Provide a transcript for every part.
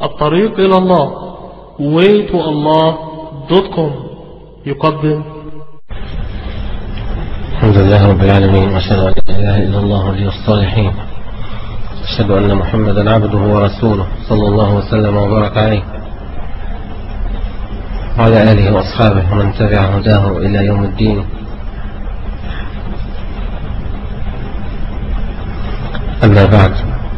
الطريق إلى الله waytoallah.com يقدم. الحمد لله رب العالمين، وأشهد أن لا إله إلا الله ولي الصالحين، أشهد أن محمدا عبده ورسوله صلى الله وسلم وبارك عليه وعلى آله وأصحابه ومن تبع هداه إلى يوم الدين. أما بعد،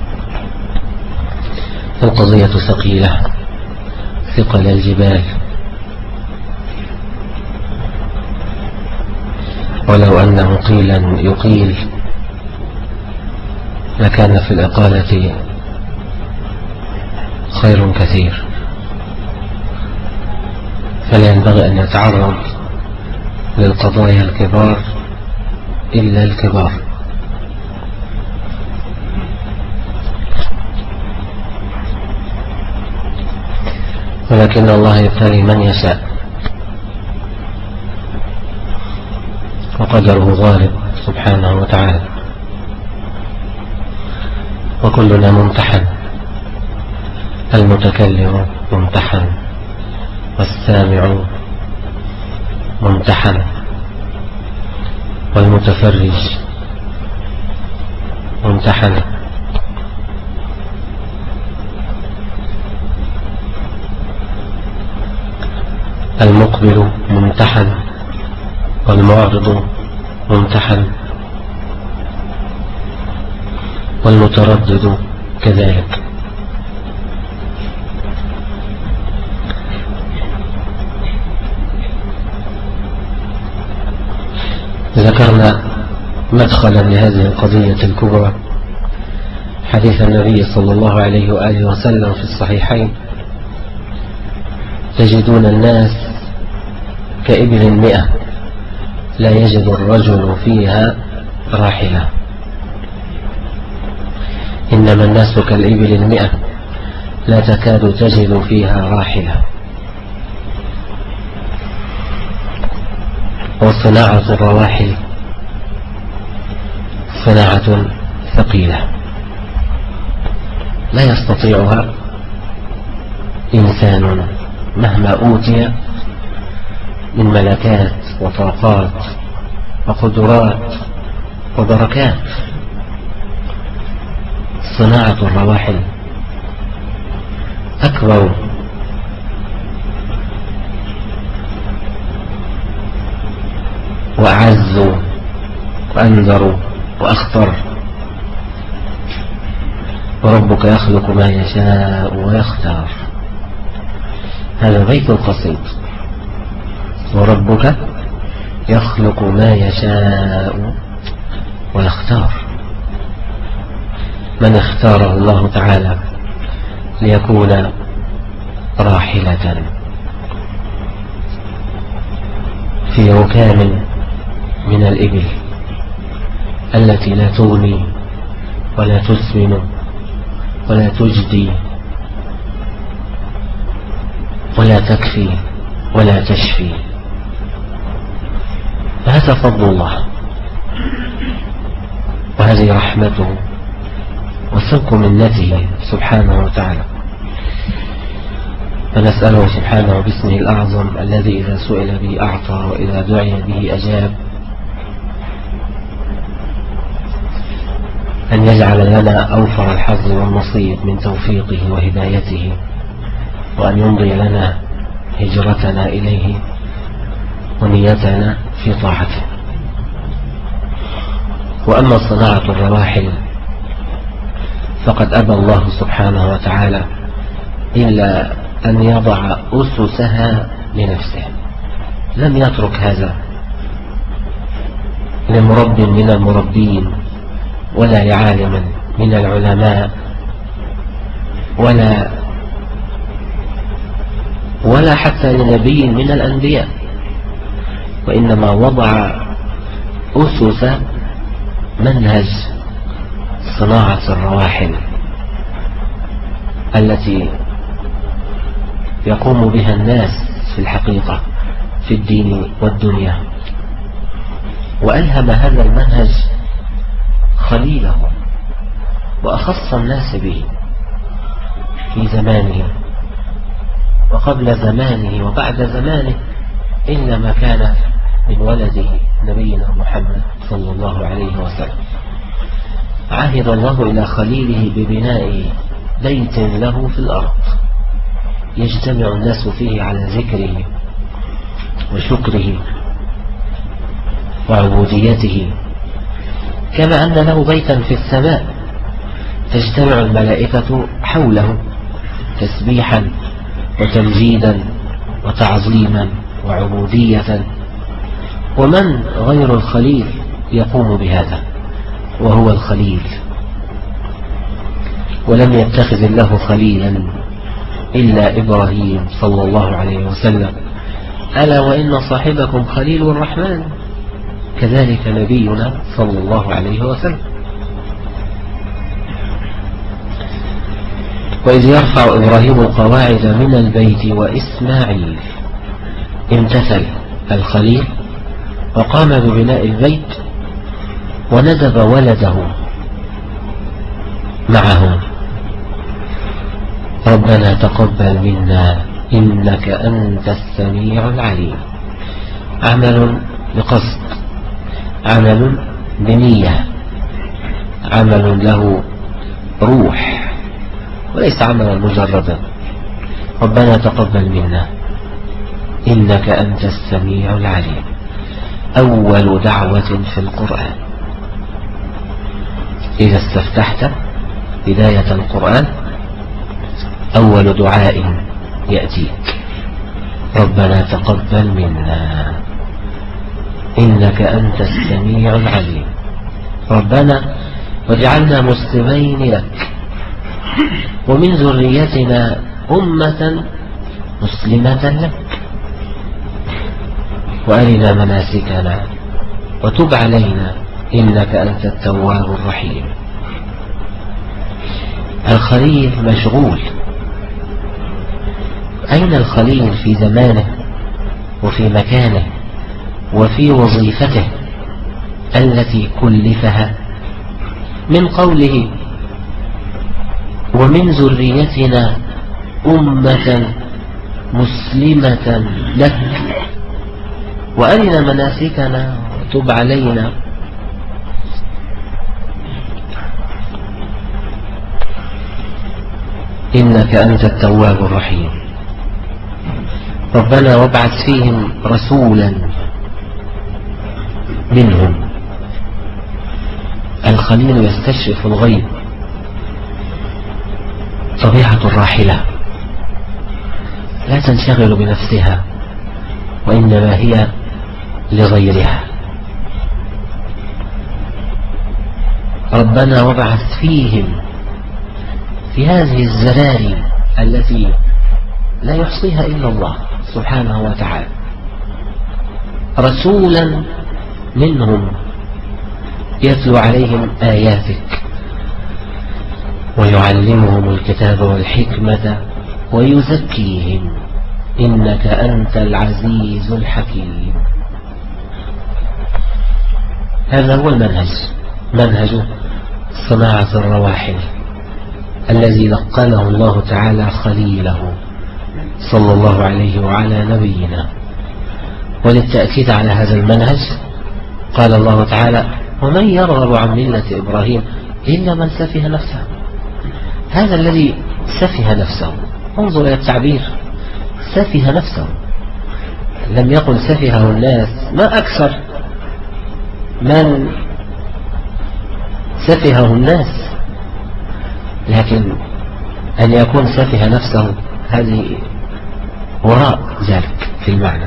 القضية ثقيلة ثقل الجبال، ولو أنه قيلا يقيل لكان في الإقالة خير كثير، فلا ينبغي أن يتعرض للقضايا الكبار إلا الكبار. ولكن الله يبتلي من يشاء، وقدره غالب سبحانه وتعالى، وكلنا ممتحن، المتكلم ممتحن، والسامع ممتحن، والمتفرج ممتحن، المقبل ممتحن، والمعرض ممتحن، والمتردد كذلك. ذكرنا مدخلا لهذه القضية الكبرى حديث النبي صلى الله عليه وآله وسلم في الصحيحين: تجدون الناس كإبل 100 لا يجد الرجل فيها راحلة. إنما الناس كالإبل 100 لا تكاد تجد فيها راحلة. وصناعة الرواحل صناعة ثقيلة لا يستطيعها إنسان مهما أوتي من ملكات وطاقات وقدرات وبركات. صناعة الرواحل أكبر وأعز وأنذر وأخطر. وربك يخلق ما يشاء ويختار. هذا بيت القصيد: وربك يخلق ما يشاء ويختار. من اختاره الله تعالى ليكون راحلة في ركام من الإبل التي لا تغني ولا تسمن ولا تجدي ولا تكفي ولا تشفي. هذا فضل الله، وهذه رحمته وسلك منته سبحانه وتعالى. فنسأله سبحانه باسمه الأعظم الذي إذا سئل به أعطى وإذا دعي به أجاب، أن يجعل لنا أوفر الحظ والنصيب من توفيقه وهدايته، وأن يمضي لنا هجرتنا إليه ونيتنا في طاعته. وأما صناعة الرواحل فقد أبى الله سبحانه وتعالى إلا أن يضع أسسها لنفسه. لم يترك هذا لمرب من المربين، ولا لعالم من العلماء، ولا حتى لنبي من الأنبياء، وإنما وضع أسس منهج صناعة الرواحل التي يقوم بها الناس في الحقيقة في الدين والدنيا. وألهم هذا المنهج خليله وأخص الناس به، في زمانه وقبل زمانه وبعد زمانه إلا ما كان من ولده نبينا محمد صلى الله عليه وسلم. عهد الله إلى خليله ببناء بيت له في الأرض يجتمع الناس فيه على ذكره وشكره وعبوديته، كما أن له بيتا في السماء تجتمع الملائكة حوله تسبيحا وتمجيدا وتعظيما وعبودية، ومن غير الخليل يقوم بهذا وهو الخليل. ولم يتخذ الله خليلا إلا إبراهيم صلى الله عليه وسلم، ألا وإن صاحبكم خليل الرحمن، كذلك نبينا صلى الله عليه وسلم. وإذ يرفع إبراهيم القواعد من البيت وإسماعيل، امتثل الخليل وقام ببناء البيت وندب ولده معه. ربنا تقبل منا إنك أنت السميع العليم. عمل بقصد، عمل بنية، عمل له روح وليس عملا مجردا. ربنا تقبل منا إنك أنت السميع العليم. أول دعوة في القرآن إذا استفتحت بداية القرآن أول دعاء يأتيك ربنا تقبل منا إنك أنت السميع العليم. ربنا واجعلنا مسلمين لك ومن ذريتنا أمة مسلمة لك وأرنا مناسكنا وتب علينا إنك أنت التواب الرحيم. الخليل مشغول. أين الخليل في زمانه وفي مكانه وفي وظيفته التي كلفها؟ من قوله ومن ذريتنا أمة مسلمة لك وأرنا مناسكنا وتب علينا، إنك أنت التواب الرحيم. ربنا وابعث فيهم رسولا منهم. الخليل يستشرف الغيب، طبيعة الراحلة لا تنشغل بنفسها وإنما هي لغيرها. ربنا وابعث فيهم، في هذه الزلال التي لا يحصيها إلا الله سبحانه وتعالى، رسولا منهم يتلو عليهم آياتك ويعلمهم الكتاب والحكمة ويزكيهم إنك أنت العزيز الحكيم. هذا هو المنهج، منهج صناعة الرواحل الذي لقنه الله تعالى خليله صلى الله عليه وعلى نبينا. وللتأكيد على هذا المنهج قال الله تعالى ومن يرغب عن ملة إبراهيم إلا من سفه نفسه. هذا الذي سفه نفسه، انظر إلى التعبير، سفه نفسه، لم يقل سفهه الناس. ما أكثر من سفهه الناس، لكن أن يكون سفه نفسه هذه وراء ذلك في المعنى.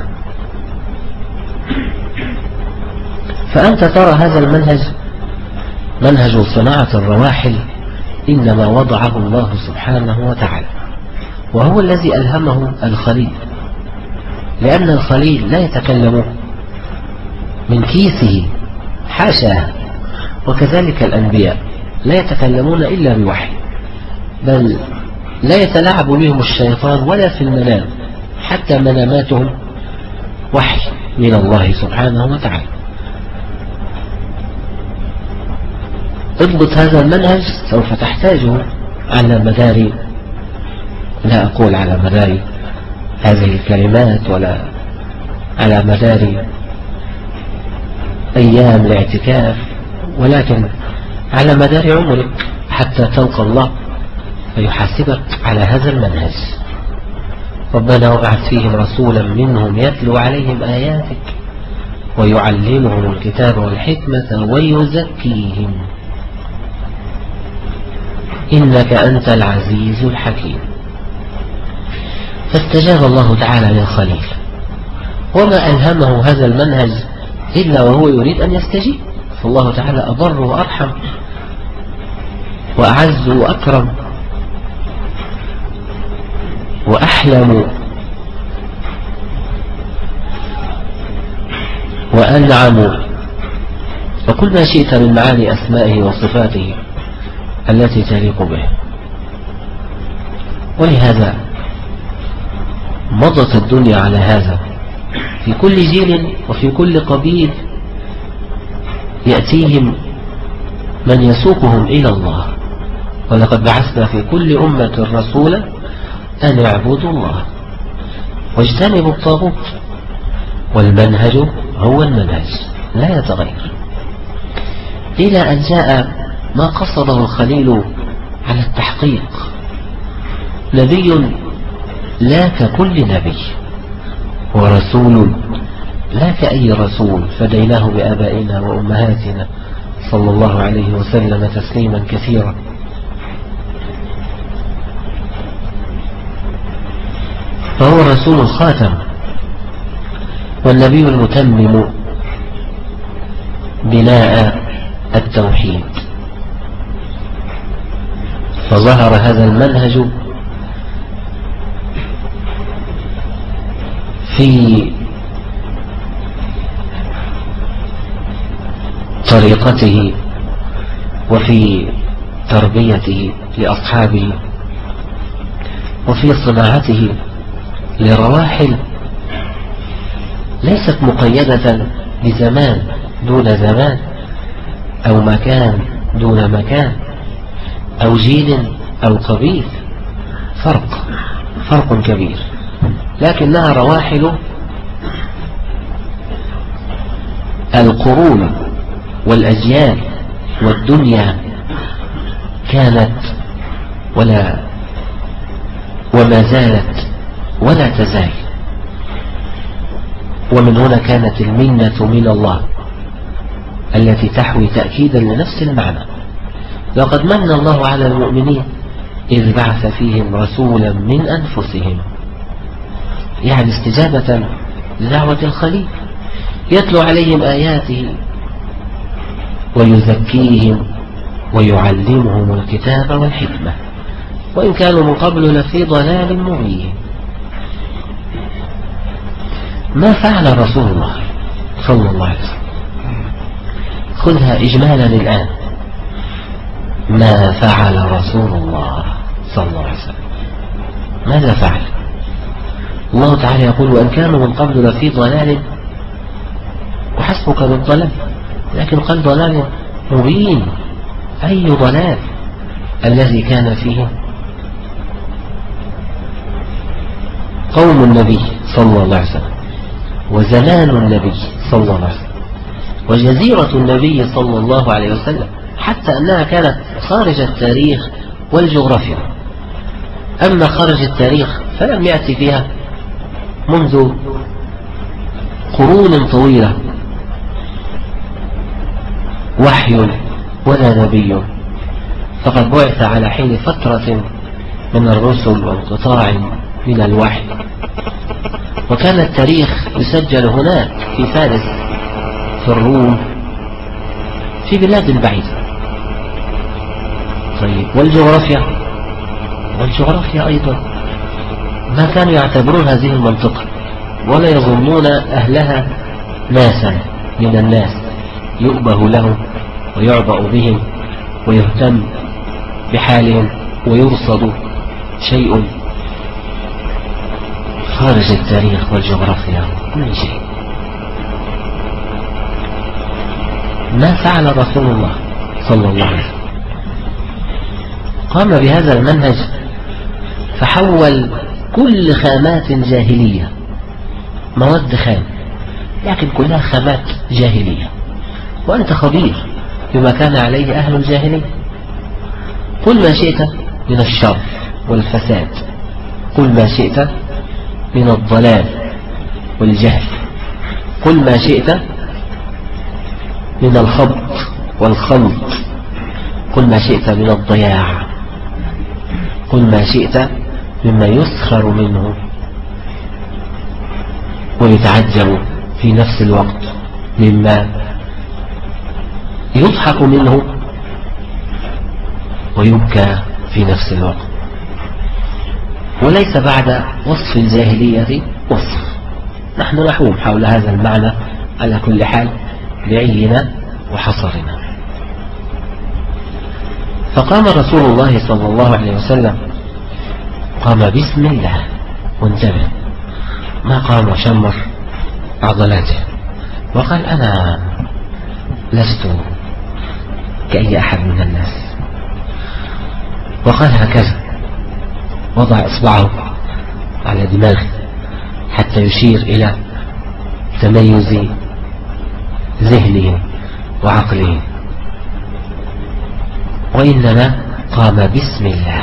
فأنت ترى هذا المنهج، منهج صناعة الرواحل، إنما وضعه الله سبحانه وتعالى، وهو الذي ألهمه الخليل، لأن الخليل لا يتكلم من كيسه، حاشاه. وكذلك الأنبياء لا يتكلمون إلا بوحي، بل لا يتلاعب بهم الشيطان ولا في المنام، حتى مناماتهم وحي من الله سبحانه وتعالى. اضبط هذا المنهج، سوف تحتاجه على مدار لا أقول على مدار هذه الكلمات ولا على مدار أيام الاعتكاف، ولكن على مدار عمرك حتى تلقى الله فيحاسبك على هذا المنهج. ربنا وابعث فيهم رسولا منهم يتلو عليهم آياتك ويعلمهم الكتاب والحكمة ويزكيهم إنك أنت العزيز الحكيم. فاستجاب الله تعالى للخليل، وما ألهمه هذا المنهج إلا وهو يريد أن يستجيب، فالله تعالى أبر وأرحم وأعز وأكرم وأحلم وأنعم وكل ما شئت من معاني أسمائه وصفاته التي تليق به. ولهذا مضت الدنيا على هذا، في كل جيل وفي كل قبيل يأتيهم من يسوقهم إلى الله. ولقد بعثنا في كل أمة رسولا أن يعبدوا الله واجتنبوا الطاغوت، والمنهج هو المنهج لا يتغير، إلى أن جاء ما قصده الخليل على التحقيق، نبي لا ككل نبي، ورسول لا كأي رسول، فديناه بآبائنا وأمهاتنا صلى الله عليه وسلم تسليما كثيرا. فهو الرسول الخاتم والنبي المتمم بناء التوحيد. فظهر هذا المنهج في طريقته وفي تربيته لأصحابه وفي صناعته لرواحل ليست مقيدة بزمان دون زمان أو مكان دون مكان أو جيل أو قبيل، فرق كبير، لكنها رواحل القرون والأجيال والدنيا كانت وما زالت ولا تزال. ومن هنا كانت المنة من الله التي تحوي تأكيدا لنفس المعنى. لقد من الله على المؤمنين إذ بعث فيهم رسولا من أنفسهم، يعني استجابة لدعوة الخليل، يتلو عليهم آياته ويزكيهم ويعلمهم الكتاب والحكمة وإن كانوا من قبل لفي ضلال مبين. ما فعل رسول الله صلى الله عليه وسلم؟ خذها إجمالا الآن. ما فعل رسول الله صلى الله عليه وسلم؟ ماذا فعل؟ الله تعالى يقول وإن كانوا من قبل لفي ضلال، وحسبك من ضلال، لكن قال ضلال مبين. أي ضلال؟ الذي كان فيه قوم النبي صلى الله عليه وسلم، وزمان النبي صلى الله عليه وسلم، وجزيرة النبي صلى الله عليه وسلم، حتى أنها كانت خارج التاريخ والجغرافيا. أما خارج التاريخ فلم يأتي فيها منذ قرون طويلة وحي ولا نبي، فقد بعث على حين فترة من الرسل وانقطاع من الوحي، وكان التاريخ يسجل هناك في فارس، في الروم، في بلاد بعيدة. طيب والجغرافيا أيضا ما كانوا يعتبرون هذه المنطقة ولا يظنون أهلها ناسا من الناس يؤبه لهم ويعبأ بهم ويهتم بحالهم ويرصد شيء خارج التاريخ والجغرافيا من شيء. ما فعل رسول الله صلى الله عليه وسلم؟ قام بهذا المنهج فحول كل خامات جاهلية، مواد خام لكن كلها خامات جاهلية، وأنت خبير بما كان عليه أهل الجاهلية. قل ما شئت من الشر والفساد، قل ما شئت من الضلال والجهل، قل ما شئت من الخبط والخلط، قل ما شئت من الضياع، قل ما شئت مما يسخر منه ويتعجب في نفس الوقت مما يضحك منه ويبكى في نفس الوقت. وليس بعد وصف الجاهلية وصف، نحن نحوم حول هذا المعنى على كل حال بعينا وحصرنا. فقام رسول الله صلى الله عليه وسلم، قام بسم الله، وانتبه، ما قام وشمر عضلاته وقال أنا لست كأي أحد من الناس، وقال هكذا، وضع إصبعه على دماغه حتى يشير إلى تميز ذهنه وعقله، وإنما قام بسم الله.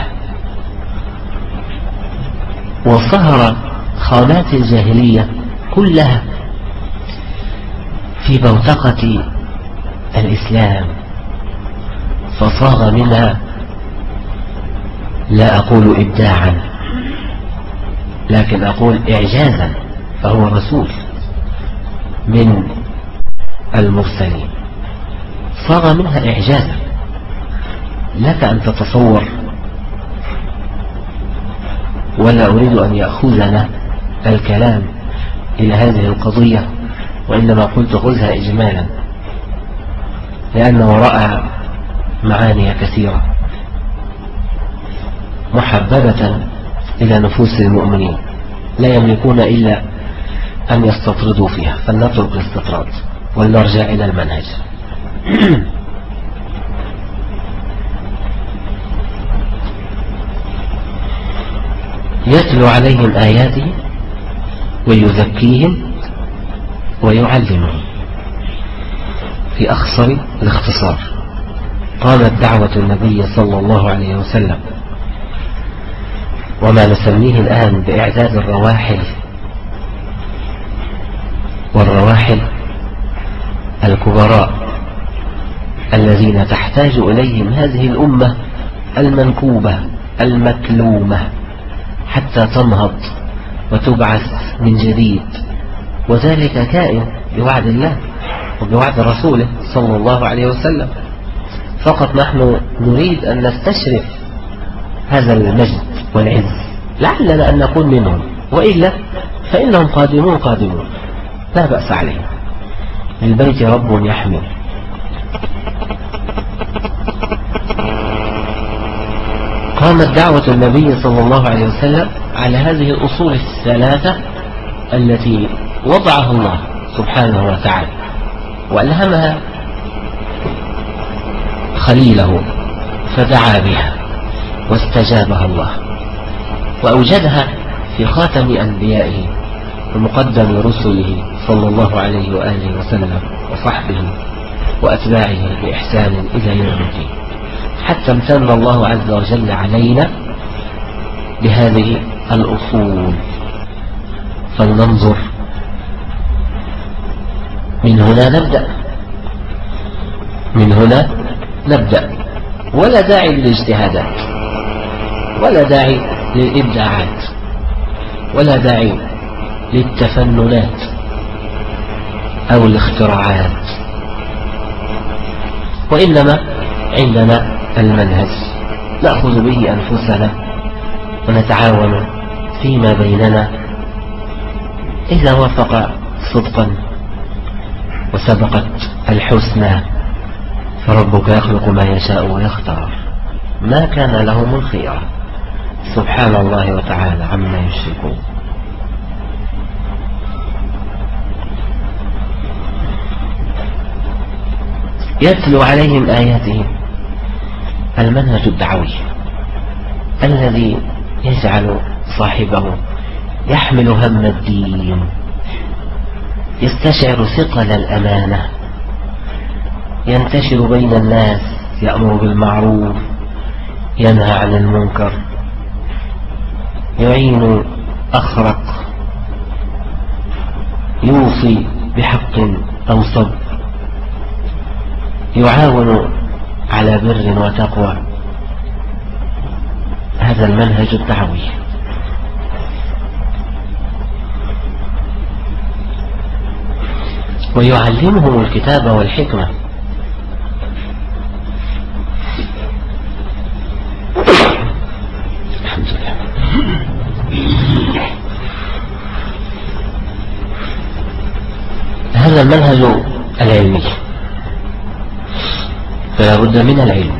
وصهر خامات الجاهلية كلها في بوتقة الإسلام، فصاغ منها، لا أقول إبداعا لكن أقول إعجازا، فهو رسول من المرسلين، صاغ منها إعجازا. لك أن تتصور، ولا أريد أن يأخذنا الكلام إلى هذه القضية، وإنما قلت خذها إجمالا لأن وراءها معاني كثيرة محببة إلى نفوس المؤمنين لا يملكون إلا أن يستطردوا فيها، فلنترك الاستطراد ولنرجع إلى المنهج. يتلو عليهم آياته ويزكيهم ويعلمهم. في أخصر الاختصار قامت دعوة النبي صلى الله عليه وسلم، وما نسميه الآن بإعداد الرواحل، والرواحل الكبراء الذين تحتاج إليهم هذه الأمة المنكوبة المكلومة حتى تنهض وتبعث من جديد، وذلك كائن بوعد الله وبوعد رسوله صلى الله عليه وسلم. فقط نحن نريد أن نستشرف هذا المجد والعز، لعلنا أن نكون منهم، وإلا فإنهم قادمون لا بأس عليهم، للبيت رب يحمل. قامت دعوة النبي صلى الله عليه وسلم على هذه الأصول الثلاثة التي وضعها الله سبحانه وتعالى وألهمها خليله فدعا بها واستجابها الله، وأوجدها في خاتم أنبيائه ومقدم رسله صلى الله عليه وآله وسلم وصحبه وأتباعه بإحسان إلى يوم الدين، حتى امتن الله عز وجل علينا بهذه الأصول. فلننظر من هنا نبدأ، ولا داعي للاجتهادات، ولا داعي للإبداعات، ولا داعي للتفننات أو الاختراعات، وإنما عندنا المنهج نأخذ به أنفسنا ونتعاون فيما بيننا إذا وافق صدقا وسبقت الحسنى، فربك يخلق ما يشاء ويختار، ما كان لهم الخيرة، سبحان الله وتعالى عما يشركون. يتلو عليهم آياته، المنهج الدعوي الذي يجعل صاحبه يحمل هم الدين، يستشعر ثقل الأمانة، ينتشر بين الناس، يأمر بالمعروف، ينهى عن المنكر، يعين أخرق، يوصي بحق أو صبر، يعاون على بر وتقوى. هذا المنهج الدعوي. ويعلمهم الكتاب والحكمة. الحمد لله. هذا المنهج العلمي، فلا بد من العلم.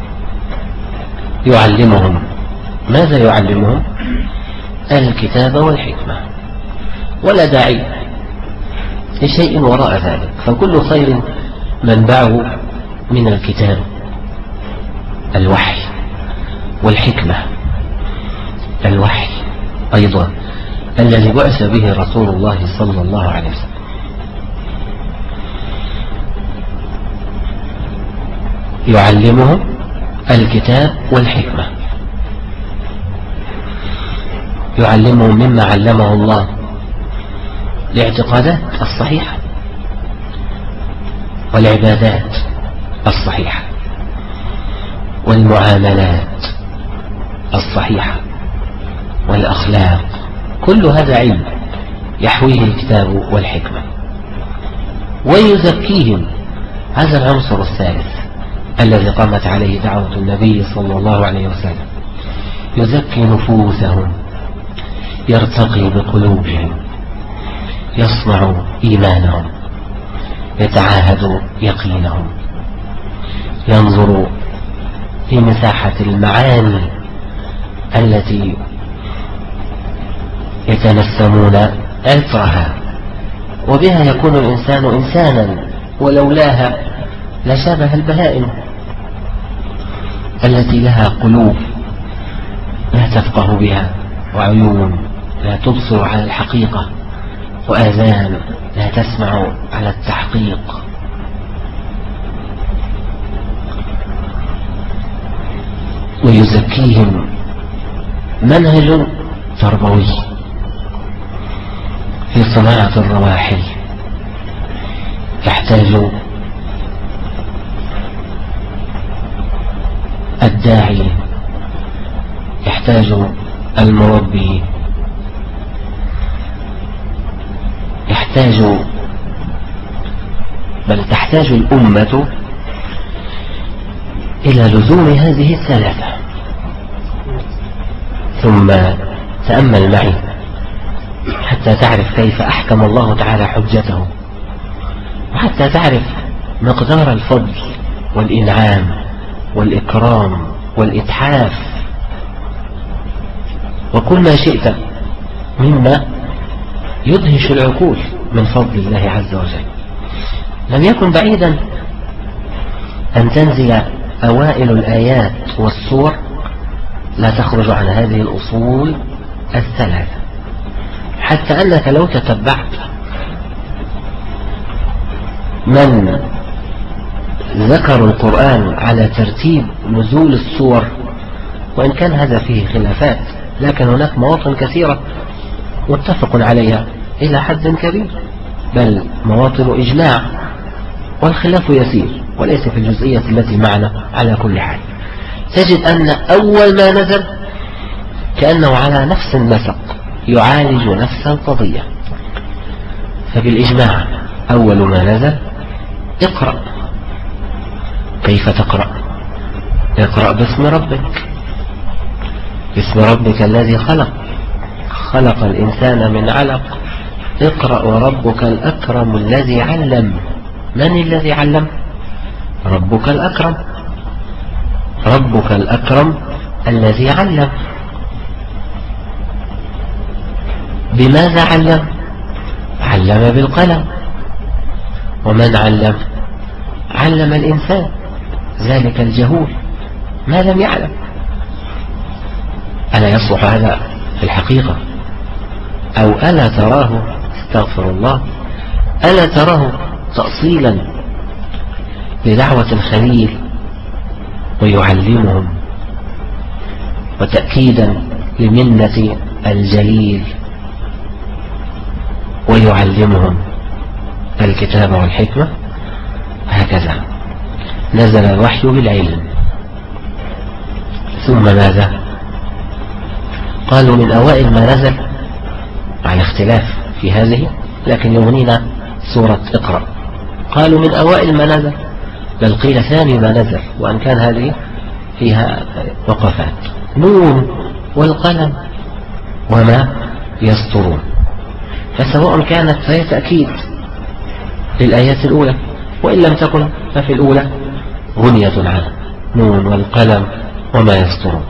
يعلمهم. ماذا يعلمهم؟ الكتاب والحكمة، ولا داعي لشيء وراء ذلك، فكل خير منبعه من الكتاب، الوحي، والحكمة. الوحي أيضا الذي بعث به رسول الله صلى الله عليه وسلم. يعلمهم الكتاب والحكمة، يعلمهم مما علمه الله، الاعتقادات الصحيحة والعبادات الصحيحة والمعاملات الصحيحة والأخلاق. كل هذا علم يحويه الكتاب والحكمة. ويزكيهم. هذا العنصر الثالث الذي قامت عليه دعوة النبي صلى الله عليه وسلم. يزكي نفوسهم، يرتقي بقلوبهم، يصنع إيمانهم، يتعاهد يقينهم، ينظر في مساحة المعاني التي يتنسمون عطرها، وبها يكون الإنسان إنسانا، ولولاها لشابه البهائم التي لها قلوب لا تفقه بها، وعيون لا تبصر على الحقيقة، وآذان لا تسمع على التحقيق. ويزكيهم. منهج تربوي في صناعة الرواحل، يحتاج الداعي، يحتاج المربي، بل تحتاج الأمة إلى لزوم هذه الثلاثة. ثم تأمل معي حتى تعرف كيف أحكم الله تعالى حجته، وحتى تعرف مقدار الفضل والإنعام والإكرام والإتحاف وكل ما شئت مما يدهش العقول من فضل الله عز وجل. لم يكن بعيدا أن تنزل أوائل الآيات والسور لا تخرج عن هذه الأصول الثلاثة، حتى أنك لو تتبعت من ذكروا القرآن على ترتيب نزول السور، وإن كان هذا فيه خلافات، لكن هناك مواطن كثيرة متفق عليها إلى حد كبير، بل مواطن إجماع، والخلاف يسير وليس في الجزئية التي معنا. على كل حال تجد أن أول ما نزل كأنه على نفس النسق يعالج نفس القضية. فبالإجماع أول ما نزل اقرأ. كيف تقرأ؟ اقرأ باسم ربك. باسم ربك الذي خلق الإنسان من علق. اقرأ وربك الأكرم الذي علم. من الذي علم؟ ربك الأكرم. ربك الأكرم الذي علم. بماذا علم؟ علم بالقلم. ومن علم؟ علم الإنسان ذلك الجهول ما لم يعلم. ألا يصلح هذا في الحقيقة؟ أو ألا تراه، استغفر الله، ألا تراه تأصيلا لدعوة الخليل ويعلمهم، وتأكيدا لمنة الجليل ويعلمهم الكتاب والحكمة؟ هكذا نزل الوحي بالعلم. ثم ماذا؟ قالوا من أوائل ما نزل، على اختلاف في هذه لكن يغنينا سورة اقرأ. قالوا من أوائل ما نزل، بل قيل ثاني ما نزل، وأن كان هذه فيها وقفات. نون والقلم وما يسطرون، فسواء كانت فهي تأكيد للآيات الأولى، وإن لم تكن ففي الأولى غنية عنها، نون والقلم وما يسطرون.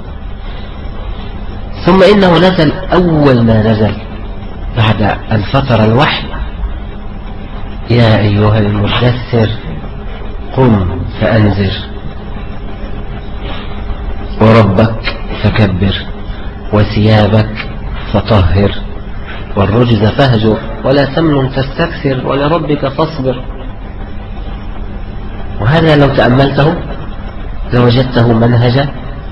ثم إنه نزل أول ما نزل بعد أن فتر الوحي: يا أيها المدثر قم فأنذر وربك فكبر وثيابك فطهر والرجز فاهجر ولا تمنن تستكثر ولربك فاصبر. وهذا لو تأملته لوجدته منهجا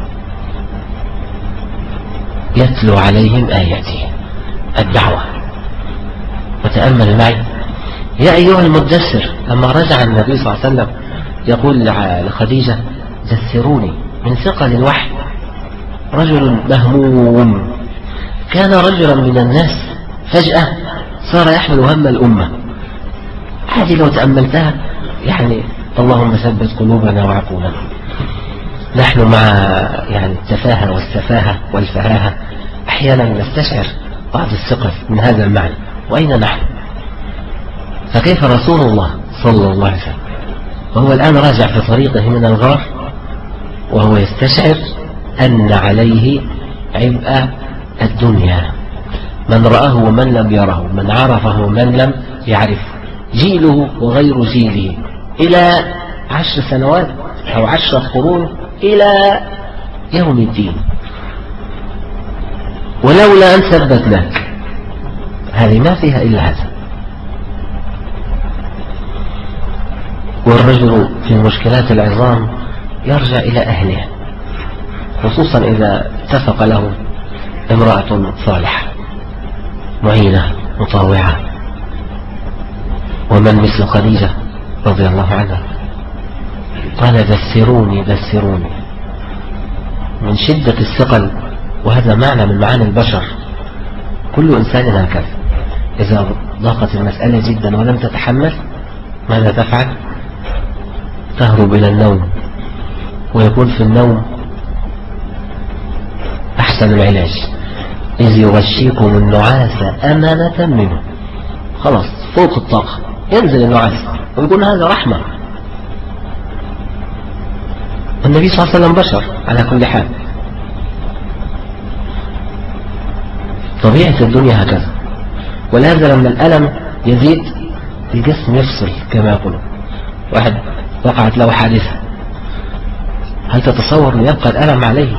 يتلو عليهم آياته الدعوة. وتأمل معي: يا أيها المدثر، لما رجع النبي صلى الله عليه وسلم يقول لخديجة: دثروني، من ثقل الوحي. رجل مهموم كان رجلا من الناس فجأة صار يحمل هم الأمة. هذه لو تأملتها يعني اللهم ثبت قلوبنا وعقولنا. نحن مع التفاهة والسفاهة والفهاهة أحيانا نستشعر بعض الثقل من هذا المعنى، وأين نحن؟ فكيف رسول الله صلى الله عليه وسلم وهو الآن راجع في طريقه من الغار وهو يستشعر أن عليه عبء الدنيا، من رآه ومن لم يره، من عرفه ومن لم يعرفه، جيله وغير جيله، إلى 10 سنوات أو 10 قرون إلى يوم الدين. ولولا أن ثبتناك، هذه ما فيها إلا هذا. والرجل في مشكلات العظام يرجع إلى أهله، خصوصا إذا اتفق له امرأة صالحة معينة مطاوعة. ومن مثل خديجة رضي الله عنها قال: دثروني دثروني، من شدة الثقل. وهذا معنى من معاني البشر، كل إنسان هكذا، إذا ضاقت المسألة جدا ولم تتحمل ماذا تفعل؟ تهرب إلى النوم، ويكون في النوم أحسن العلاج. إذ يغشيكم النعاس أمانة منه، خلاص فوق الطاقة ينزل النعاس، ويقول هذا رحمة. النبي صلى الله عليه وسلم بشر على كل حال. طبيعة الدنيا هكذا. ولهذا لما الألم يزيد الجسم يفصل كما يقولون. واحد وقعت له حادثة، هل تتصور أن يبقى الألم عليه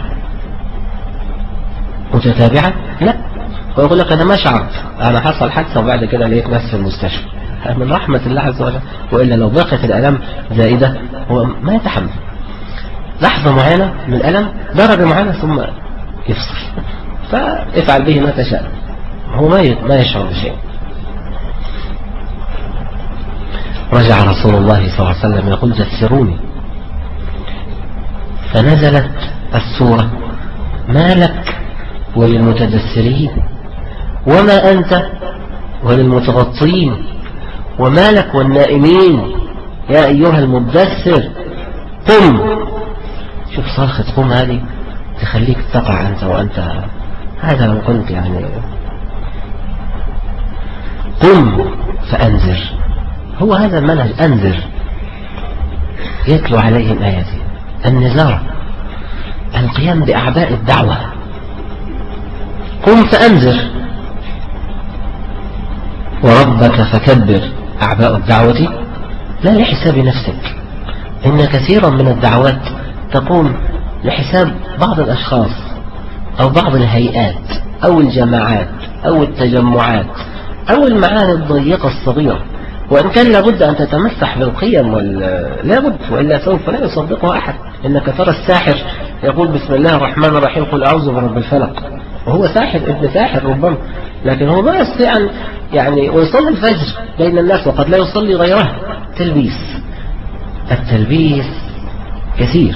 متتابعا؟ لا، ويقول لك أنا ما شعرت، أنا حصل حادثة وبعد كده لقيت نفسي في المستشفى. من رحمة الله عز وجل. وإلا لو بقيت الألم زائدة هو ما يتحمل. لحظة معينة من الألم، درجة معينة، ثم يفصل. فافعل به ما تشاء، هو ما يشعر بشيء. رجع رسول الله صلى الله عليه وسلم يقول: دثروني. فنزلت السورة: ما لك وللمتدثرين وما أنت وللمتغطين وما لك والنائمين يا أيها المدثر قم. شوف صرخة قم هذه تخليك تقع أنت وأنت، هذا لو كنت قم فأنذر. هو هذا المنهج، أنذر، يتلو عليهم آياته، النذارة، القيام بأعباء الدعوة. قم فأنذر وربك فكبر. أعباء الدعوة لا لحساب نفسك، إن كثيرا من الدعوات تقوم لحساب بعض الأشخاص، أو بعض الهيئات أو الجماعات أو التجمعات أو المعاني الضيقة الصغيرة، وإن كان لابد أن تتمسح بالقيم لابد، وإلا سوف لا يصدقها أحد. إنك ترى الساحر يقول بسم الله الرحمن الرحيم قل أعوذ برب الفلق، وهو ساحر ابن ساحر ربما، لكن هو ما يستطيع أن يعني ويصلي الفجر بين الناس وقد لا يصلي غيرها. التلبيس كثير.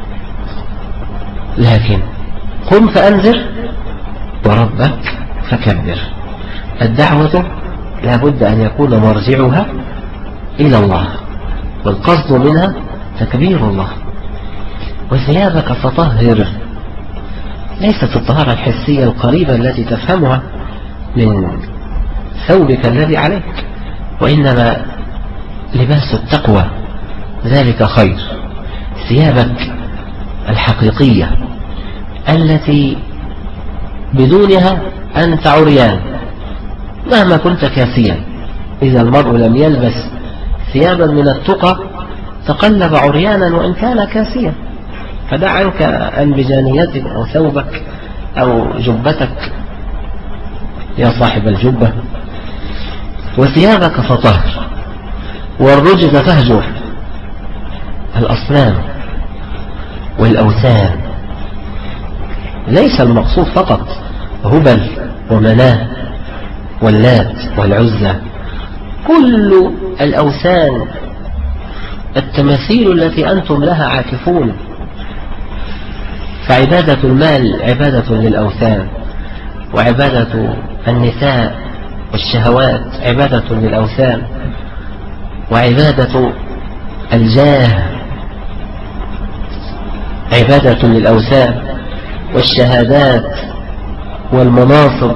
لكن قم فأنذر وربك فكبر. الدعوة لا بد أن يكون مرجعها إلى الله، والقصد منها تكبير الله. وثيابك فطهر، ليست الطهارة الحسية القريبة التي تفهمها من ثوبك الذي عليك، وإنما لباس التقوى ذلك خير. ثيابك الحقيقية التي بدونها أنت عريان مهما كنت كاسيا. إذا المرء لم يلبس ثيابا من التقى تقلب عريانا وإن كان كاسيا. فدع عنك أنبجانيتك أو ثوبك أو جبتك يا صاحب الجبة. وثيابك فطهر والرجز فاهجر. الأصنام والأوثان ليس المقصود فقط هبل ومناه واللات والعزى، كل الأوثان التماثيل التي أنتم لها عاكفون. فعبادة المال عبادة للأوثان، وعبادة النساء والشهوات عبادة للأوثان، وعبادة الجاه عبادة للأوثان، والشهادات والمناصب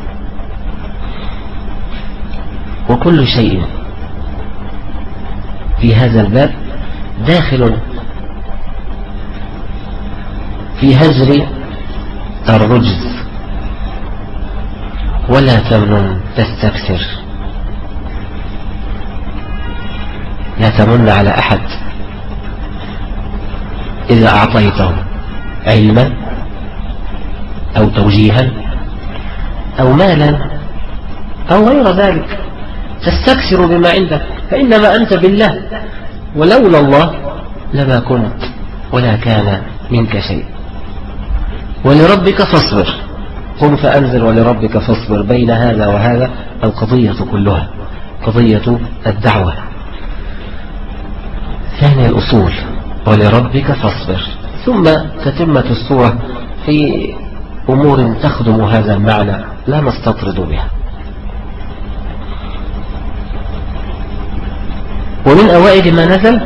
وكل شيء في هذا الباب داخل في هجر الرجز. ولا تمنن تستكثر، لا تمن على أحد إذا أعطيته علما أو توجيها أو مالا أو غير ذلك، تستكثر بما عندك، فإنما أنت بالله، ولولا الله لما كنت ولا كان منك شيء. ولربك فاصبر، قم فأنذر ولربك فاصبر. بين هذا وهذا القضية كلها قضية الدعوة. ثاني الأصول ولربك فاصبر، ثم تتمة السورة في أمور تخدم هذا المعنى لا نستطرد بها. ومن أوائل ما نزل،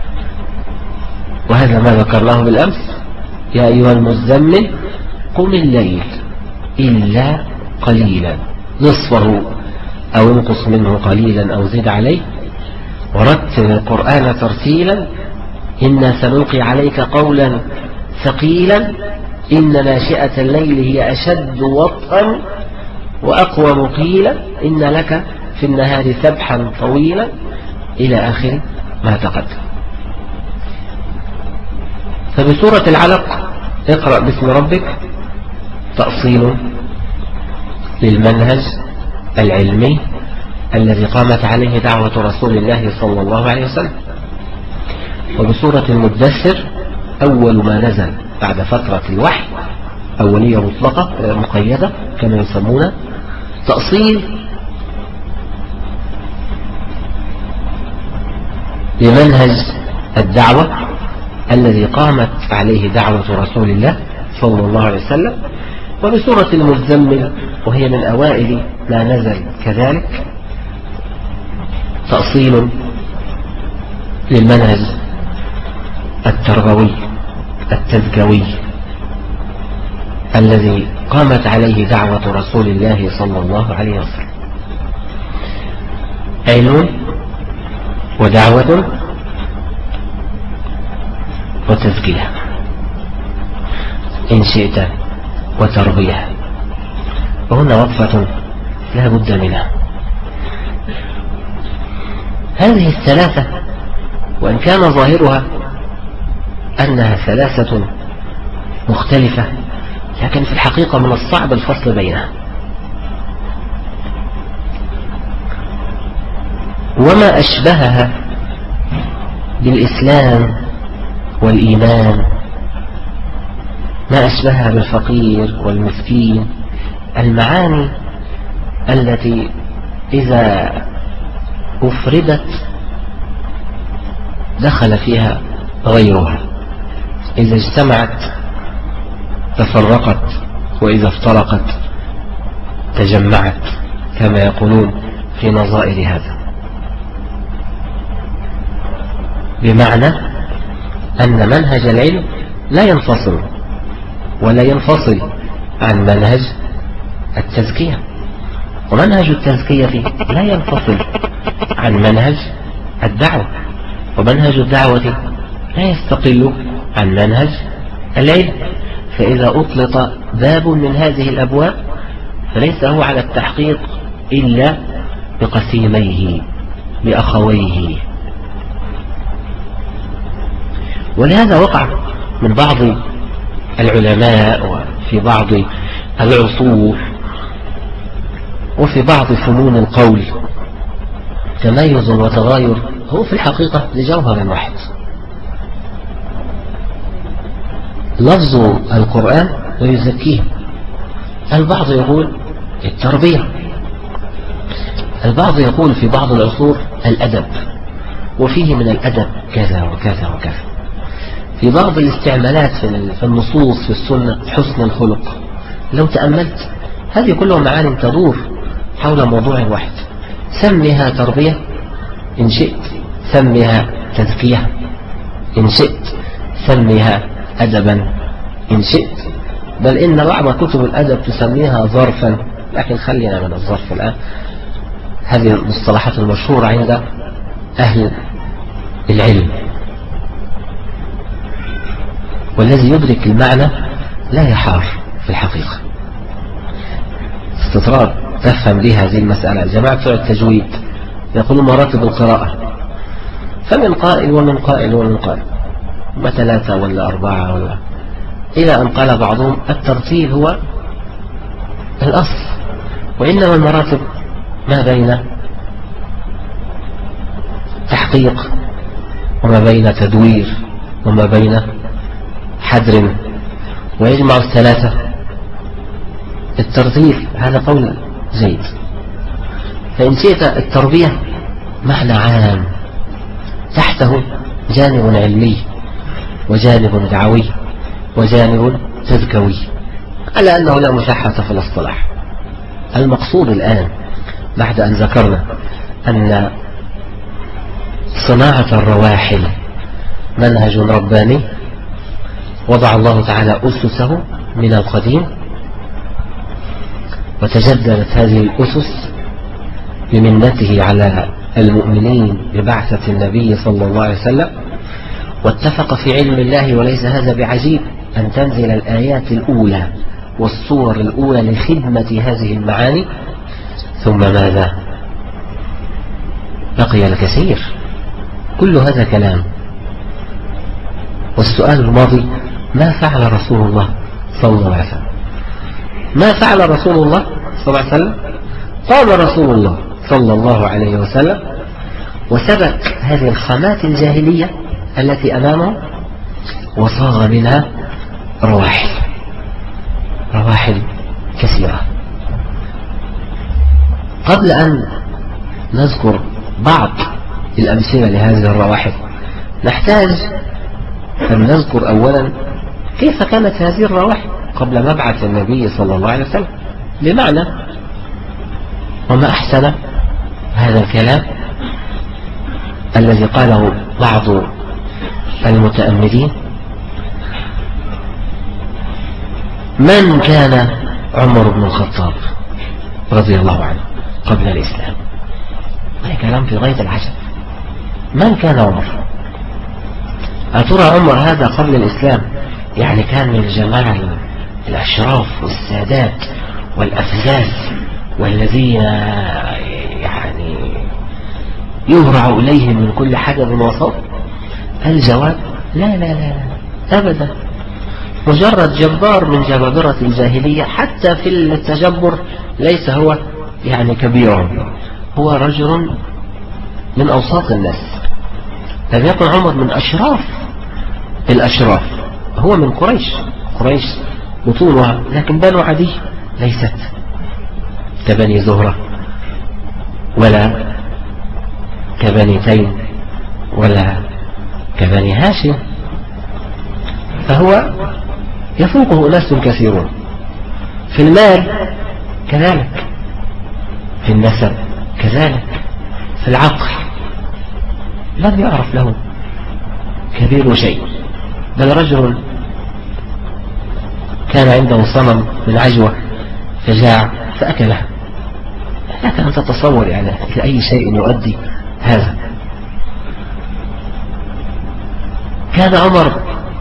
وهذا ما ذكرناه بالأمس، يا أيها المزمل قم الليل إلا قليلا نصفه أو انقص منه قليلا أو زد عليه ورتل القرآن ترتيلا إنا سنلقي عليك قولا ثقيلا إن ناشئة الليل هي أشد وطئا وأقوم قيلا إن لك في النهار سبحا طويلا إلى آخر ما تقدم. فبسورة العلق اقرأ باسم ربك تأصيل للمنهج العلمي الذي قامت عليه دعوة رسول الله صلى الله عليه وسلم. وبسورة المدثر أول ما نزل بعد فترة الوحي، أولية مطلقة مقيدة كما يسمونها، تأصيل لمنهج الدعوة الذي قامت عليه دعوة رسول الله صلى الله عليه وسلم. وبسورة المزمل وهي من أوائل ما نزل كذلك تأصيل للمنهج التربوي التزكوي الذي قامت عليه دعوة رسول الله صلى الله عليه وسلم. علم ودعوة وتزكية إن شئت وتربية. وهنا وقفة لا بد منها. هذه الثلاثة وإن كان ظاهرها أنها ثلاثة مختلفة، لكن في الحقيقة من الصعب الفصل بينها. وما أشبهها بالإسلام والإيمان، ما أشبهها بالفقير والمسكين، المعاني التي إذا أفردت دخل فيها غيرها، إذا اجتمعت تفرقت، وإذا افترقت تجمعت، كما يقولون في نظائر هذا. بمعنى أن منهج العلم لا ينفصل ولا ينفصل عن منهج التزكية، ومنهج التزكية لا ينفصل عن منهج الدعوة، ومنهج الدعوة لا يستقل عن منهج العلم. فإذا أطلق باب من هذه الأبواب فليس هو على التحقيق إلا بقسيميه بأخويه. ولهذا وقع من بعض العلماء وفي بعض العصور وفي بعض فنون القول تميز وتغاير هو في الحقيقة لجوهر واحد. لفظ القرآن ويزكيه، البعض يقول التربية، البعض يقول في بعض العصور الأدب، وفيه من الأدب كذا وكذا وكذا. في بعض الاستعمالات في النصوص في السنة حسن الخلق. لو تأملت هذه كلها معاني تدور حول موضوع واحد، سميها تربية إن شئت، سميها تزكية إن شئت، سميها أدبا إن شئت، بل إن بعض كتب الأدب تسميها ظرفا، لكن خلينا من الظرف الآن. هذه المصطلحات المشهورة عند أهل العلم، والذي يدرك المعنى لا يحار في الحقيقة. استطراد تفهم لي هذه المسألة. جماعة بتوع التجويد يقولون مراتب القراءة، فمن قائل ومن قائل ومن قائل، ما 3 ولا 4 ولا، إلى أن قال بعضهم الترتيب هو الأصل، وإنما المراتب ما بين تحقيق وما بين تدوير وما بين حدر، ويجمع الثلاثة. الترتيب هذا قول زيد. فإن شئت التربية معنى عام تحته جانب علمي وجانب دعوي وجانب تزكوي، على أنه لا مشاحة في الاصطلاح. المقصود الآن بعد أن ذكرنا أن صناعة الرواحل منهج رباني وضع الله تعالى أسسه من القديم، وتجددت هذه الأسس بمنته على المؤمنين ببعثة النبي صلى الله عليه وسلم، واتفق في علم الله، وليس هذا بعجيب، أن تنزل الآيات الأولى والصور الأولى لخدمة هذه المعاني. ثم ماذا؟ بقي الكثير. كل هذا كلام. والسؤال الماضي: ما فعل رسول الله صلى الله عليه وسلم؟ ما فعل رسول الله صلى الله عليه وسلم؟ قام رسول الله صلى الله عليه وسلم وسبك هذه الخامات الجاهلية التي أمامه، وصاغ منها رواحل كثيرة. قبل أن نذكر بعض الأمثلة لهذه الرواحل نحتاج أن نذكر أولا كيف كانت هذه الرواحل قبل مبعث النبي صلى الله عليه وسلم. بمعنى، وما أحسن هذا الكلام الذي قاله بعض المتأملين: من كان عمر بن الخطاب رضي الله عنه قبل الإسلام؟ هذا كلام في غاية العجب. من كان عمر؟ أترى عمر هذا قبل الإسلام يعني كان من الجماعة الأشراف والسادات والأفزاز والذين يعني يهرع إليهم من كل حاجة بمواصف؟ الجواب: لا لا لا لا أبدا. مجرد جبار من جبابرة الجاهلية، حتى في التجبر ليس هو يعني كبير، هو رجل من أوساط الناس. لم يكن عمر من أشراف الأشراف، هو من قريش بطولها، لكن بنو عدي ليست كبني زهرة ولا كبني تيم ولا كبني هاشم، فهو يفوقه ناس كثيرون في المال كذلك، في النسب كذلك، في العقل لم يعرف له كبير شيء، بل رجل كان عنده صنم من عجوة فجاع فأكله. لك أن تتصور يعني لأي شيء يؤدي هذا. كان عمر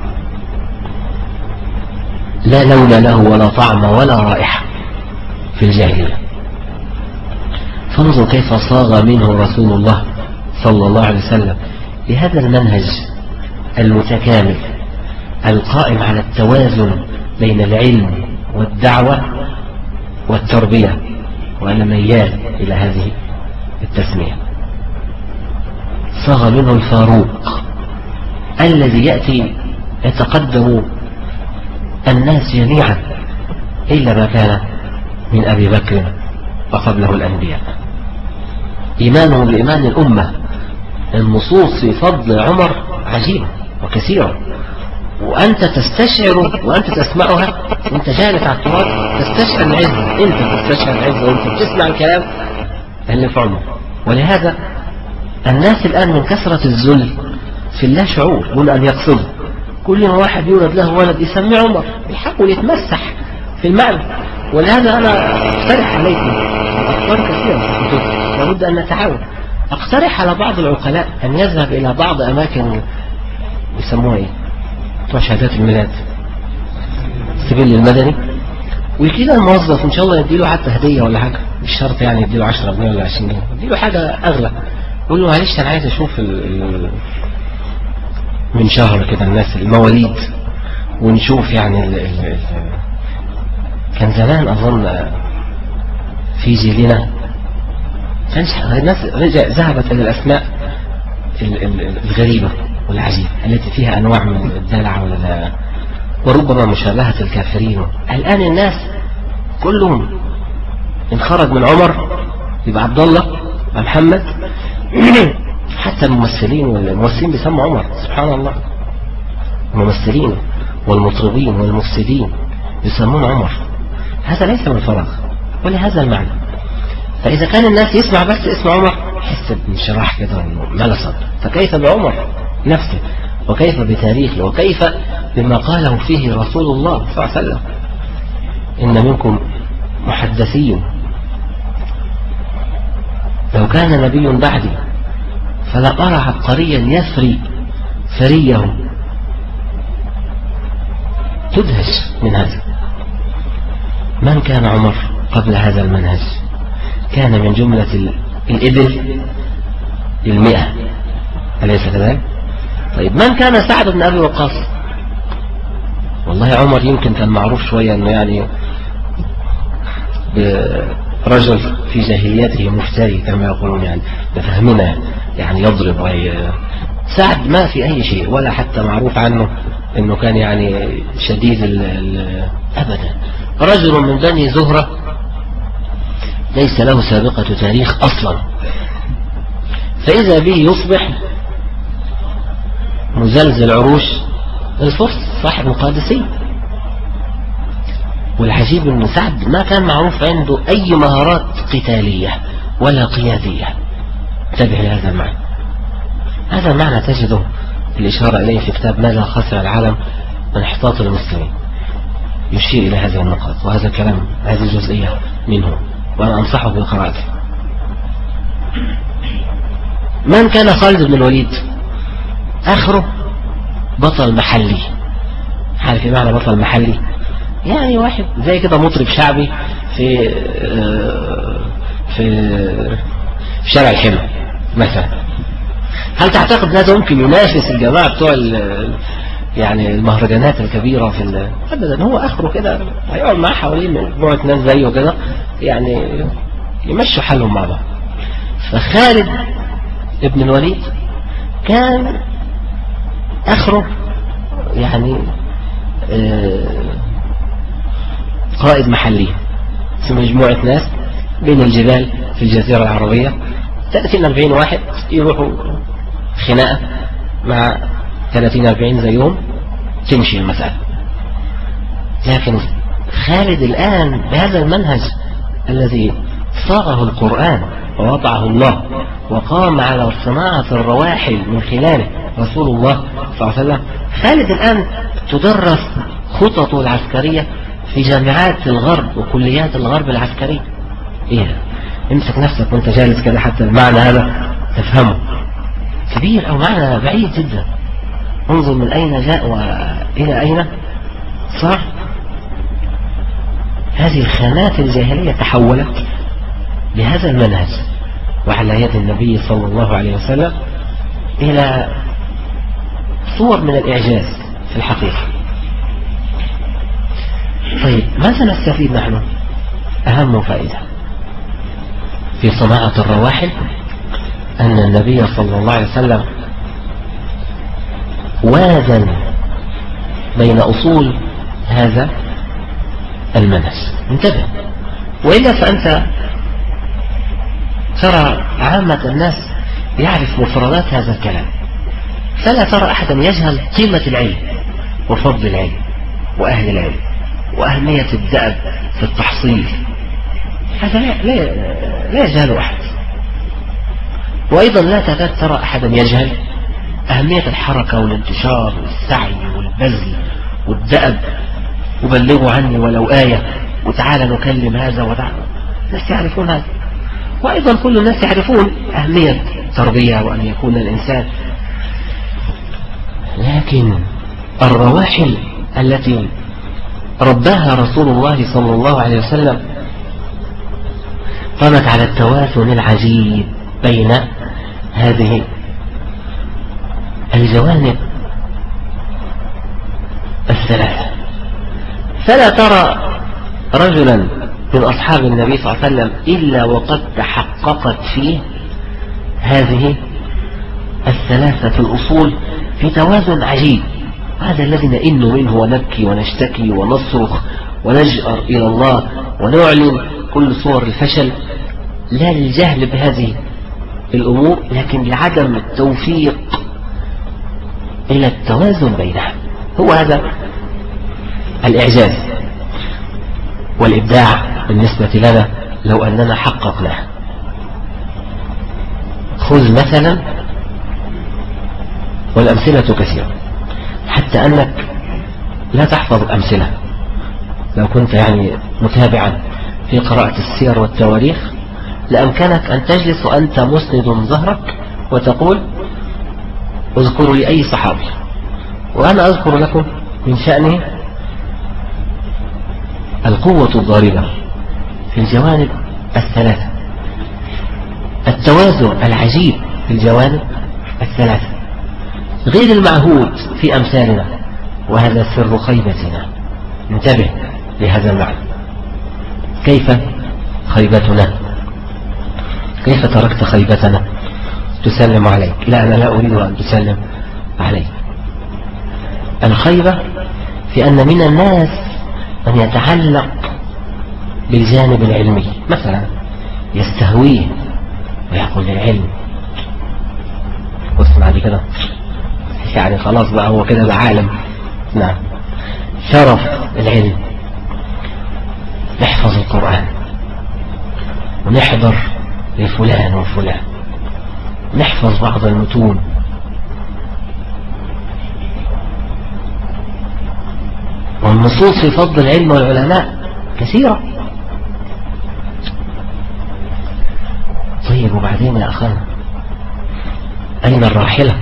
لا لون له ولا طعم ولا رائحة في الجاهلية، فانظر كيف صاغ منه رسول الله صلى الله عليه وسلم بهذا المنهج المتكامل القائم على التوازن بين العلم والدعوة والتربية، وأنا ميال إلى هذه التسمية. صاغ منه الفاروق الذي يأتي يتقدم الناس جميعا إلا ما كان من أبي بكر وقبله الأنبياء. إيمانه بإيمان الأمة، النصوص في فضل عمر عجيبة وكثيرة، وأنت تستشعر وأنت تسمعها وأنت جالس على التراب، تستشعر العزة، أنت تستشعر العزة وأنت بتسمع الكلام اللي في عمر. ولهذا الناس الآن من كثرة الذل في الله شعور دون أن يقصده، كل ما واحد يولد له ولد يسميه عمر، يحاول يتمسح في المعنى. ولهذا أنا أقترح عليكم أفكار كثيرة في الكتب، لابد أن نتعاون. أقترح على بعض العقلاء أن يذهب إلى بعض أماكن يسموها إيه؟ بتوع شهادات الميلاد، السجل المدني، ويجي الموظف إن شاء الله يديله حتى هدية ولا حاجة، مش شرط يعني يديله 10 جنيه ولا 20 جنيه، يديله حاجة أغلى، يقول له معلش أنا عايز أشوف من شهر كده الناس المواليد، ونشوف يعني كان زمان أظن في جيلنا الناس ذهبت إلى الأسماء الغريبة والعجيبة التي فيها أنواع من الدلع وربما مشابهة الكافرين. الآن الناس كلهم إن خرج من عمر يبقى عبد الله ومحمد، حتى الممثلين والممثلين بيسموا عمر، سبحان الله، الممثلين والمطربين والمفسدين يسمون عمر. هذا ليس من فراغ، ولهذا المعنى. فإذا كان الناس يسمع بس اسم عمر يحس بانشراح كده ملصق، فكيف بعمر نفسه، وكيف بتاريخه، وكيف بما قاله فيه رسول الله صلى الله عليه وسلم: إن منكم محدثين لو كان نبي بعدي فلا أرى عبقريا يفري فريه. تدهش من هذا. من كان عمر قبل هذا المنهج؟ كان من جملة الإبل 100، أليس كذلك؟ طيب من كان سعد بن أبي وقاص؟ والله عمر يمكن كان معروف شوية أنه يعني رجل في جاهليته مفتري كما يقولون، يعني بفهمنا يعني يضرب سعد ما في أي شيء، ولا حتى معروف عنه أنه كان يعني شديد أبدا، رجل من بني زهرة ليس له سابقة تاريخ أصلا، فإذا به يصبح مزلزل عروش الفرس صاحب القادسية. والعجيب أن سعد ما كان معروف عنده أي مهارات قتالية ولا قيادية. انتبه لهذا المعنى. هذا المعنى تجده الإشارة إليه في كتاب ماذا خسر العالم من احتاط المسلمين، يشير إلى هذه النقاط، وهذا كلام هذه الجزئية منه، وأنا أنصحه بقراءته. من كان خالد بن الوليد؟ آخره بطل محلي. عارف معنى بطل محلي؟ يعني واحد زي كده مطرب شعبي في شارع الحمى مثلا. هل تعتقد هذا ممكن ينافس الجماعة بتوع يعني المهرجانات الكبيرة في أبدا، هو آخره كده هيقعد معاه حوالين مجموعة ناس زيه كده يعني يمشوا حالهم مع بعض. فخالد ابن الوليد كان آخره يعني قائد محلي في مجموعة ناس بين الجبال في الجزيرة العربية، 30-40 واحد يروحوا خناقة مع 30-40 زيهم تمشي المسألة. لكن خالد الآن بهذا المنهج الذي صاغه القرآن ووضعه الله وقام على صناعة الرواحل من خلاله رسول الله صلى الله عليه وسلم، خالد الآن تدرس خططه العسكرية في جامعات الغرب وكليات الغرب العسكرية. إيه، امسك نفسك وانت جالس كده حتى المعنى هذا تفهمه، كبير أو معنى بعيد جدا. انظر من أين جاء وإلى أين صار. هذه الخانات الجاهلية تحولت بهذا المنهج وعلى يد النبي صلى الله عليه وسلم إلى صور من الإعجاز في الحقيقة. طيب ماذا نستفيد نحن؟ أهم فائدة في صناعة الرواحل أن النبي صلى الله عليه وسلم وازن بين أصول هذا المنهج. انتبه، وإلا فأنت ترى عامة الناس يعرف مفردات هذا الكلام، فلا ترى أحدا يجهل قيمة العلم وفضل العلم وأهل العلم وأهمية الدأب في التحصيل. هذا لا يجهل أحد. وأيضا لا تكاد ترى أحدا يجهل أهمية الحركة والانتشار والسعي والبذل والدأب، وبلغوا عني ولو آية، وتعالى نكلم هذا وتعالى. الناس يعرفون هذا، وأيضا كل الناس يعرفون أهمية التربية وأن يكون الإنسان. لكن الرواحل التي رباها رسول الله صلى الله عليه وسلم قامت على التوازن العجيب بين هذه الجوانب الثلاثة. فلا ترى رجلا من أصحاب النبي صلى الله عليه وسلم إلا وقد تحققت فيه هذه الثلاثة الأصول في توازن عجيب. هذا الذي نئن منه ونبكي ونشتكي ونصرخ ونجأر إلى الله ونعلن كل صور الفشل، لا للجهل بهذه الأمور لكن لعدم التوفيق إلى التوازن بينها. هو هذا الإعجاز والإبداع بالنسبة لنا لو أننا حققناه. خذ مثلا، والأمثلة كثيرة حتى أنك لا تحفظ الأمثلة. لو كنت يعني متابعا في قراءة السير والتواريخ لأمكنك أن تجلس وأنت مسند ظهرك وتقول اذكروا لي أي صحابي، وأنا أذكر لكم من شأنه القوة الضاربة في الجوانب الثلاثة، التوازن العجيب في الجوانب الثلاثة غير المعهود في أمثالنا، وهذا سر خيبتنا. انتبه لهذا المعنى. كيف خيبتنا؟ كيف تركت خيبتنا تسلم عليك؟ لا، أنا لا أريد أن تسلم عليك. الخيبة في أن من الناس من يتعلق بالجانب العلمي، مثلا يستهويه ويقول للعلم واسمع دي كده يعني خلاص بقى هو كده بعالم. نعم، شرف العلم. نحفظ القرآن ونحضر لفلان وفلان، نحفظ بعض المتون، والنصوص في فضل العلم والعلماء كثيرة. طيب وبعدين يا أخانا أين الراحلة؟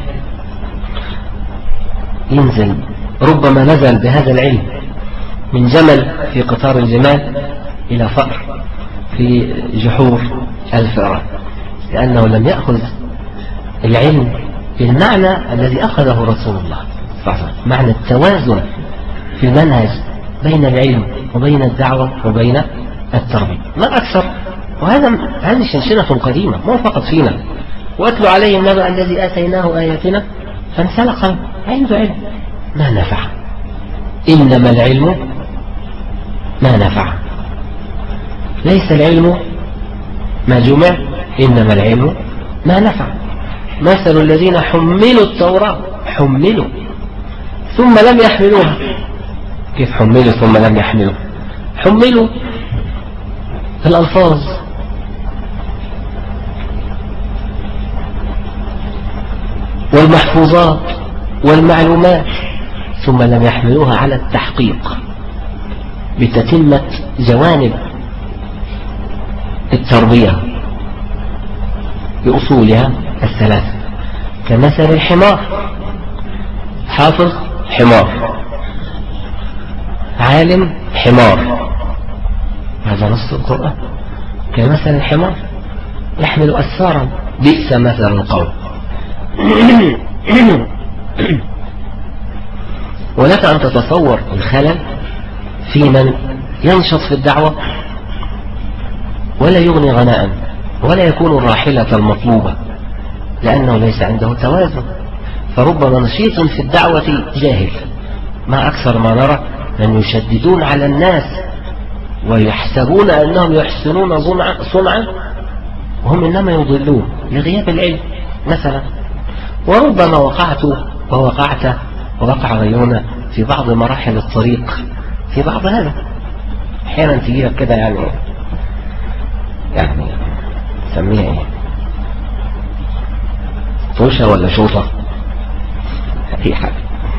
ينزل ربما نزل بهذا العلم من جمل في قطار الجمال إلى فأر في جحور الفئران، لأنه لم يأخذ العلم بالمعنى الذي أخذه رسول الله معنى التوازن في المنهج بين العلم وبين الدعوة وبين التربية ما أكثر. هذه شنشنة قديمة مو فقط فينا. واتلو عليه النبأ الذي آتيناه آياتنا فانسلخ عنده علم ما نفع. إنما العلم ما نفع، ليس العلم ما جمع، إنما العلم ما نفع. مثل الذين حملوا التوراة حملوا ثم لم يحملوها. كيف حملوا ثم لم يحملوا؟ حملوا الألفاظ والمحفوظات والمعلومات ثم لم يحملوها على التحقيق بتتمة جوانب التربية بأصولها الثلاثة. كمثل الحمار، حافظ حمار، عالم حمار، هذا نص القرآن. كمثل الحمار يحمل أسفارا بئس مثل القوم. ولك أن تتصور الخلل في من ينشط في الدعوة ولا يغني غناء ولا يكون الراحلة المطلوبة لأنه ليس عنده توازن. فربما نشيط في الدعوة جاهل. ما أكثر ما نرى من يشددون على الناس ويحسبون أنهم يحسنون صنعا وهم إنما يضلون لغياب العلم مثلا. وربما وقعت ووقعت ووقع غيرنا في بعض مراحل الطريق في بعض هذا. أحيانا تجي لك كده يعني سميها ايه، طوشة ولا شوطة اي حاجة،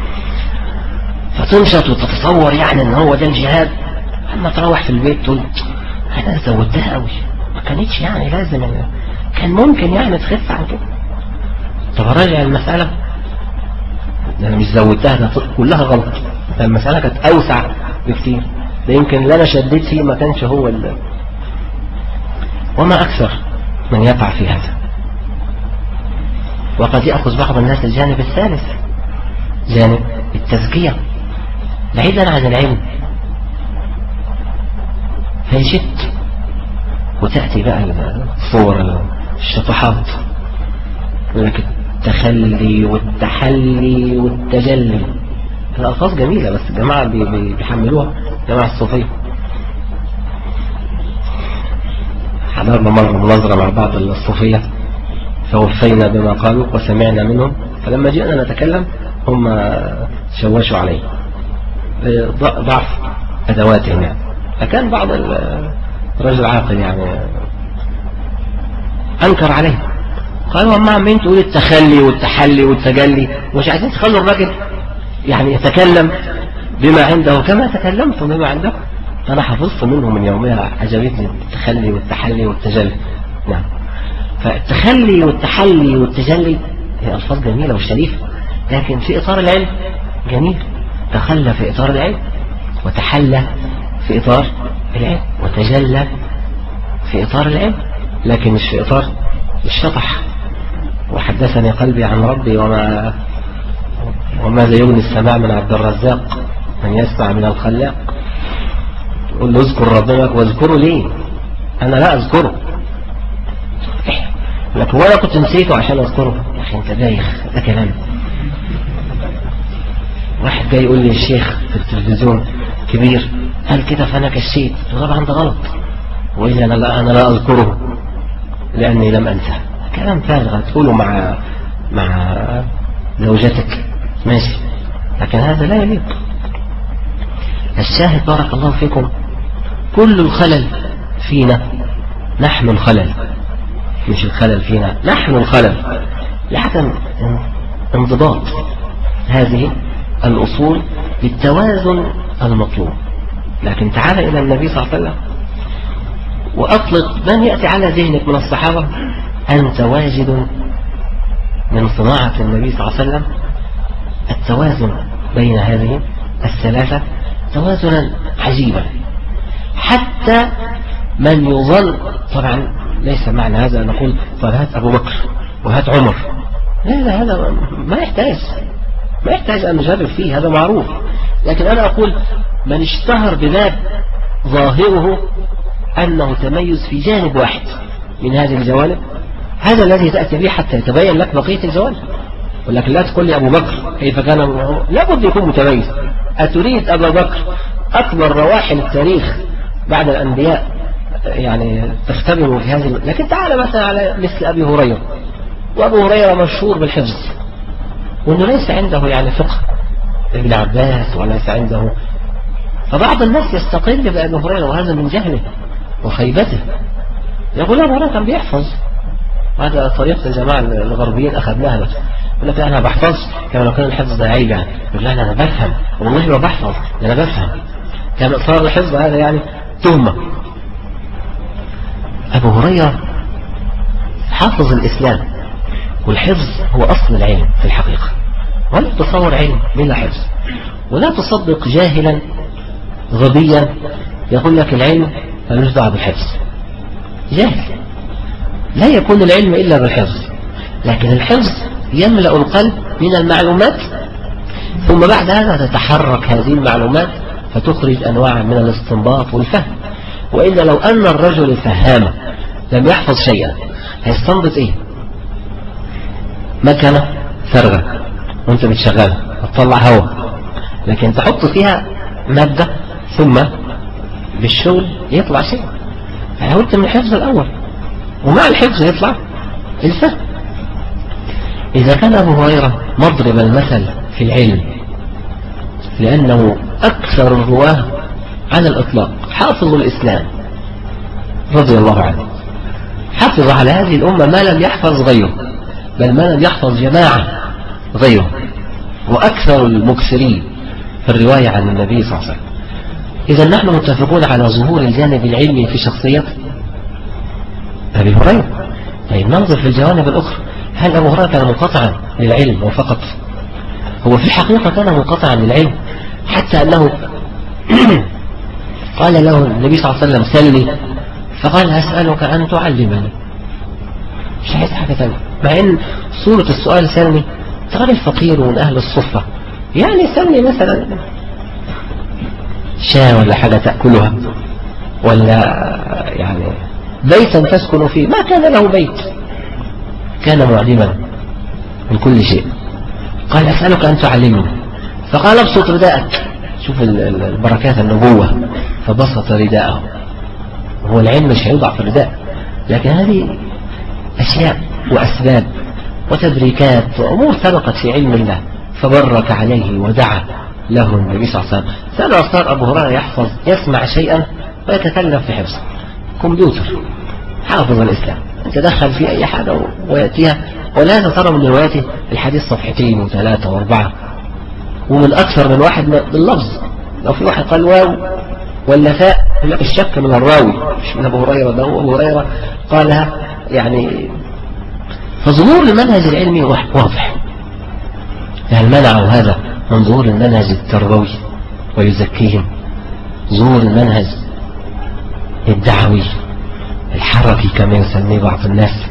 فتنشط وتتصور يعني ان هو ده الجهاد. اما تروح في البيت تقول انا زودتها قوي، ما كانتش يعني لازم كان ممكن يعني تخف عن كده. طب راجع المسألة، انا مش زودتها، ده كلها غلط. المسألة كانت اوسع بكتير، ده يمكن اللي انا شديت فيه ما كانش هو وما اكثر من يقع في هذا. وقد يأخذ بعض الناس الجانب الثالث، جانب التزكية بعيدا عن العلم، فيشت وتأتي بقى الصور الشطحات، ولكن التخلي والتحلي والتجلي. الألفاظ جميلة بس الجماعة بيحملوها، جماعة الصوفية. حضرنا مرة مناظرة مع بعض الصوفية فوفينا بما قالوا وسمعنا منهم، فلما جئنا نتكلم هم شوشوا عليه ضعف أدواتهم يعني. فكان بعض الرجل عاقل يعني أنكر عليه، قالوا أما عمين تقول التخلي والتحلي والتجلي، مش عايزين تخلوا الراجل يعني يتكلم بما عنده كما تكلمتم بما عندكم. أنا حفظت منه من يومها، عجبتني التخلي والتحلي والتجلي. نعم، فالتخلي والتحلي والتجلي هي ألفاظ جميلة وشريفة، لكن في إطار العلم جميل. تخلى في إطار العلم، وتحلى في إطار العلم، وتجلى في إطار العلم، لكن مش في إطار الشطح. وحدثني قلبي عن ربي وماذا يغني السماع من عبد الرزاق من يسمع من الخلاق. تقول له اذكر ربك، واذكره ليه؟ أنا لا أذكره، لكن وأنا كنت نسيته عشان أذكره. يا أخي أنت بايخ، ده كلام. واحد جاي يقول لي الشيخ في التلفزيون كبير قال كده فأنا كشيت، طبعا ده غلط، وإلا أنا لا أذكره لأني لم أنسى. كلام فارغ تقوله مع زوجتك ماشي، لكن هذا لا يليق. الشاهد بارك الله فيكم، كل الخلل فينا نحن الخلل، مش الخلل فينا، نحن الخلل لعدم انضباط هذه الأصول للتوازن المطلوب. لكن تعال إلى النبي صلى الله عليه وسلم وأطلق من يأتي على ذهنك من الصحابة. أنت واجد من صناعة النبي صلى الله عليه وسلم التوازن بين هذه الثلاثة، توازنا عجيبا. حتى من يظن، طبعا ليس معنى هذا أن نقول طب هات أبو بكر وهات عمر، لا هذا ما يحتاج. ما يحتاج أن نجرب فيه، هذا معروف. لكن أنا أقول من اشتهر بباب ظاهره أنه تميز في جانب واحد من هذه الجوانب، هذا الذي تأتي به حتى يتبين لك بقية الجوانب. ولكن لا تقول لي أبو بكر كيف كان، لابد يكون متميز. أتريد أبا بكر أكبر رواحل التاريخ بعد الأنبياء يعني تختبره في هذه لكن تعال مثلا على مثل أبي هريرة، وأبو هريرة مشهور بالحفظ، وأنه ليس عنده يعني فقه ابن عباس وليس عنده. فبعض الناس يستقل بأبي هريرة وهذا من جهله وخيبته، يقول أبو هريرة كان بيحفظ، وهذا طريقة الجماعة الغربيين أخذناها. بس يقول لك أنا بحفظ كما لو كان الحفظ ده عيب يعني. يقول لا أنا بفهم، والله ما بحفظ أنا بفهم، كما صار الحفظ هذا يعني تهمة. أبو هريرة حافظ الإسلام، والحفظ هو أصل العلم في الحقيقة، ولا تصور علم بلا حفظ. ولا تصدق جاهلا غبيا يقول لك العلم ملوش دعوة بالحفظ. جاهل، لا يكون العلم إلا بالحفظ، لكن الحفظ يملأ القلب من المعلومات، ثم بعد هذا تتحرك هذه المعلومات فتخرج أنواع من الاستنباط والفهم. وإلا لو أن الرجل الفهام لم يحفظ شيئا هيستنبط إيه؟ مكنة فارغة وانت بتشغلها تطلع هواء، لكن تحط فيها مادة ثم بالشغل يطلع شيء. فحاولت من الحفظ الأول، ومع الحفظ يطلع الفهم. إذا كان أبو هريرة مضرب المثل في العلم لأنه أكثر الرواه على الإطلاق، حافظ الإسلام رضي الله عنه، حافظ على هذه الأمة ما لم يحفظ غيره، بل ما لم يحفظ جماعة غيره، وأكثر المكثرين في الرواية عن النبي صلى الله عليه وسلم. إذا نحن متفقون على ظهور الجانب العلمي في شخصية أبي هريرة. طيب ننظر في الجوانب الأخرى. هل أبو هريرة كان منقطعا للعلم وفقط؟ هو في الحقيقة كان منقطعا للعلم، حتى أنه قال له النبي صلى الله عليه وسلم سلني، فقال أسألك أن تعلمني، مش عايز حاجة ثانية. مع أن صورة السؤال سلني ترى الفقير من أهل الصفة، يعني سلني مثلا شاة ولا حاجة تأكلها، ولا يعني بيتا تسكن فيه. ما كان له بيت، كان معدما من كل شيء. قال أسألك أن تعلمني، فقال ابسط رداءك. شوف البركات النبوة، فبسط رداءه. هو العلم مش هيوضع في الرداء، لكن هذه أشياء وأسباب وتبريكات وأمور سبقت في علم الله، فبرك عليه ودعا له النبي صلى الله عليه وسلم. فأنا صار أبو هريرة يحفظ، يسمع شيئا ويتكلم في حفظه. كمبيوتر حافظ الإسلام، يتدخل في أي حاجة ويأتيها. ولا ترى من رواياته الحديث صفحتين وثلاثة واربعة، ومن أكثر من واحد باللفظ. لو في واحد قال واو ولا فاء الشك من الراوي مش من أبو هريرة، ده هو أبو هريرة قالها يعني. فظهور المنهج العلمي واضح، يعني منعوا هذا من ظهور المنهج التربوي ويزكيهم، ظهور المنهج الدعوي الحركي كما يسميه بعض الناس،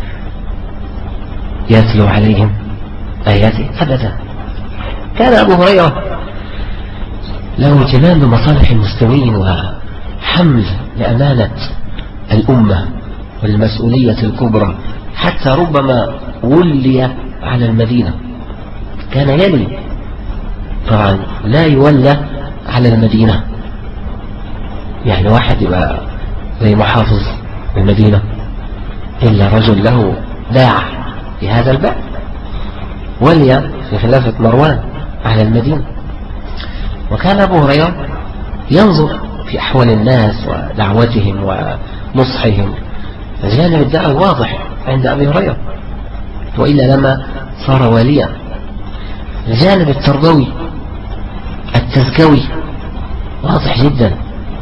يتلو عليهم آياته. أبدا، كان أبو هريرة له اهتمام بمصالح المسلمين وحمل لأمانة الأمة والمسؤولية الكبرى، حتى ربما ولي على المدينة كان يلي. طبعا لا يولى على المدينة، يعني واحد يبقى زي محافظ المدينة إلا رجل له باع في هذا الباب، ولي في خلافة مروان على المدينة. وكان أبو هريرة ينظر في أحوال الناس ودعوتهم ونصحهم، الجانب الدعوي واضح عند أبي هريرة، وإلا لما صار واليا. الجانب التربوي التزكوي واضح جدا.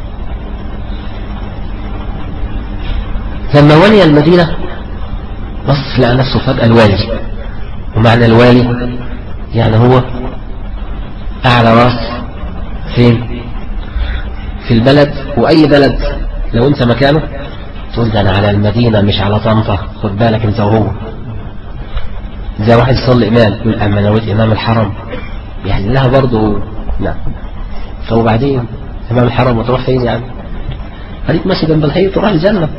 لما ولي المدينة بص لقى نفسه فجأة الوالي. ومعنى الوالي يعني هو أعلى راس فين؟ في البلد. وأي بلد لو أنت مكانه تقول ده أنا على المدينة مش على طنطا، خد بالك أنت وهو. زي واحد يصلي إمام يقول أما نويت إمام الحرم يعني لها برضه. نعم. طب وبعدين امام الحرم وتروح فين يعني؟ خليك ماشي جنب الحيط وراح الجنة.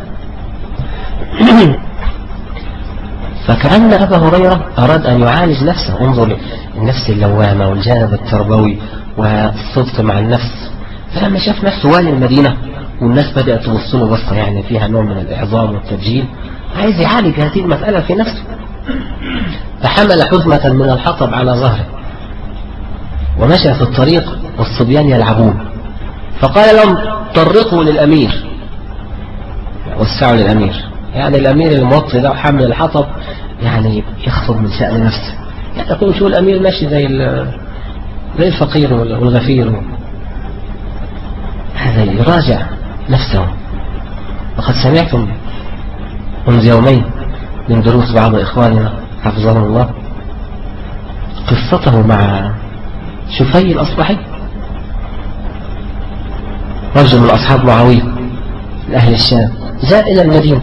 فكأن أبا هريرة أراد أن يعالج نفسه. انظر النفس اللوامة والجانب التربوي والصدق مع النفس. فلما شاف نفسه والي المدينة والناس بدأت تبص له بصة يعني فيها نوع من الإعظام والتبجيل، عايز يعالج هذه المسألة في نفسه. فحمل حزمة من الحطب على ظهره ومشى في الطريق والصبيان يلعبون، فقال لهم طرقوا للأمير، وسعوا للأمير. يعني الأمير الموطي ده حمل الحطب يعني يخفض من شأن نفسه، يعني يقول شو الأمير ماشي زي الفقير والغفير. هذا يراجع نفسه. وقد سمعتم منذ يومين من دروس بعض إخواننا حفظهم الله قصته مع شفي الأصبحي، رجل من أصحاب معاوية لأهل الشام، جاء إلى المدينة.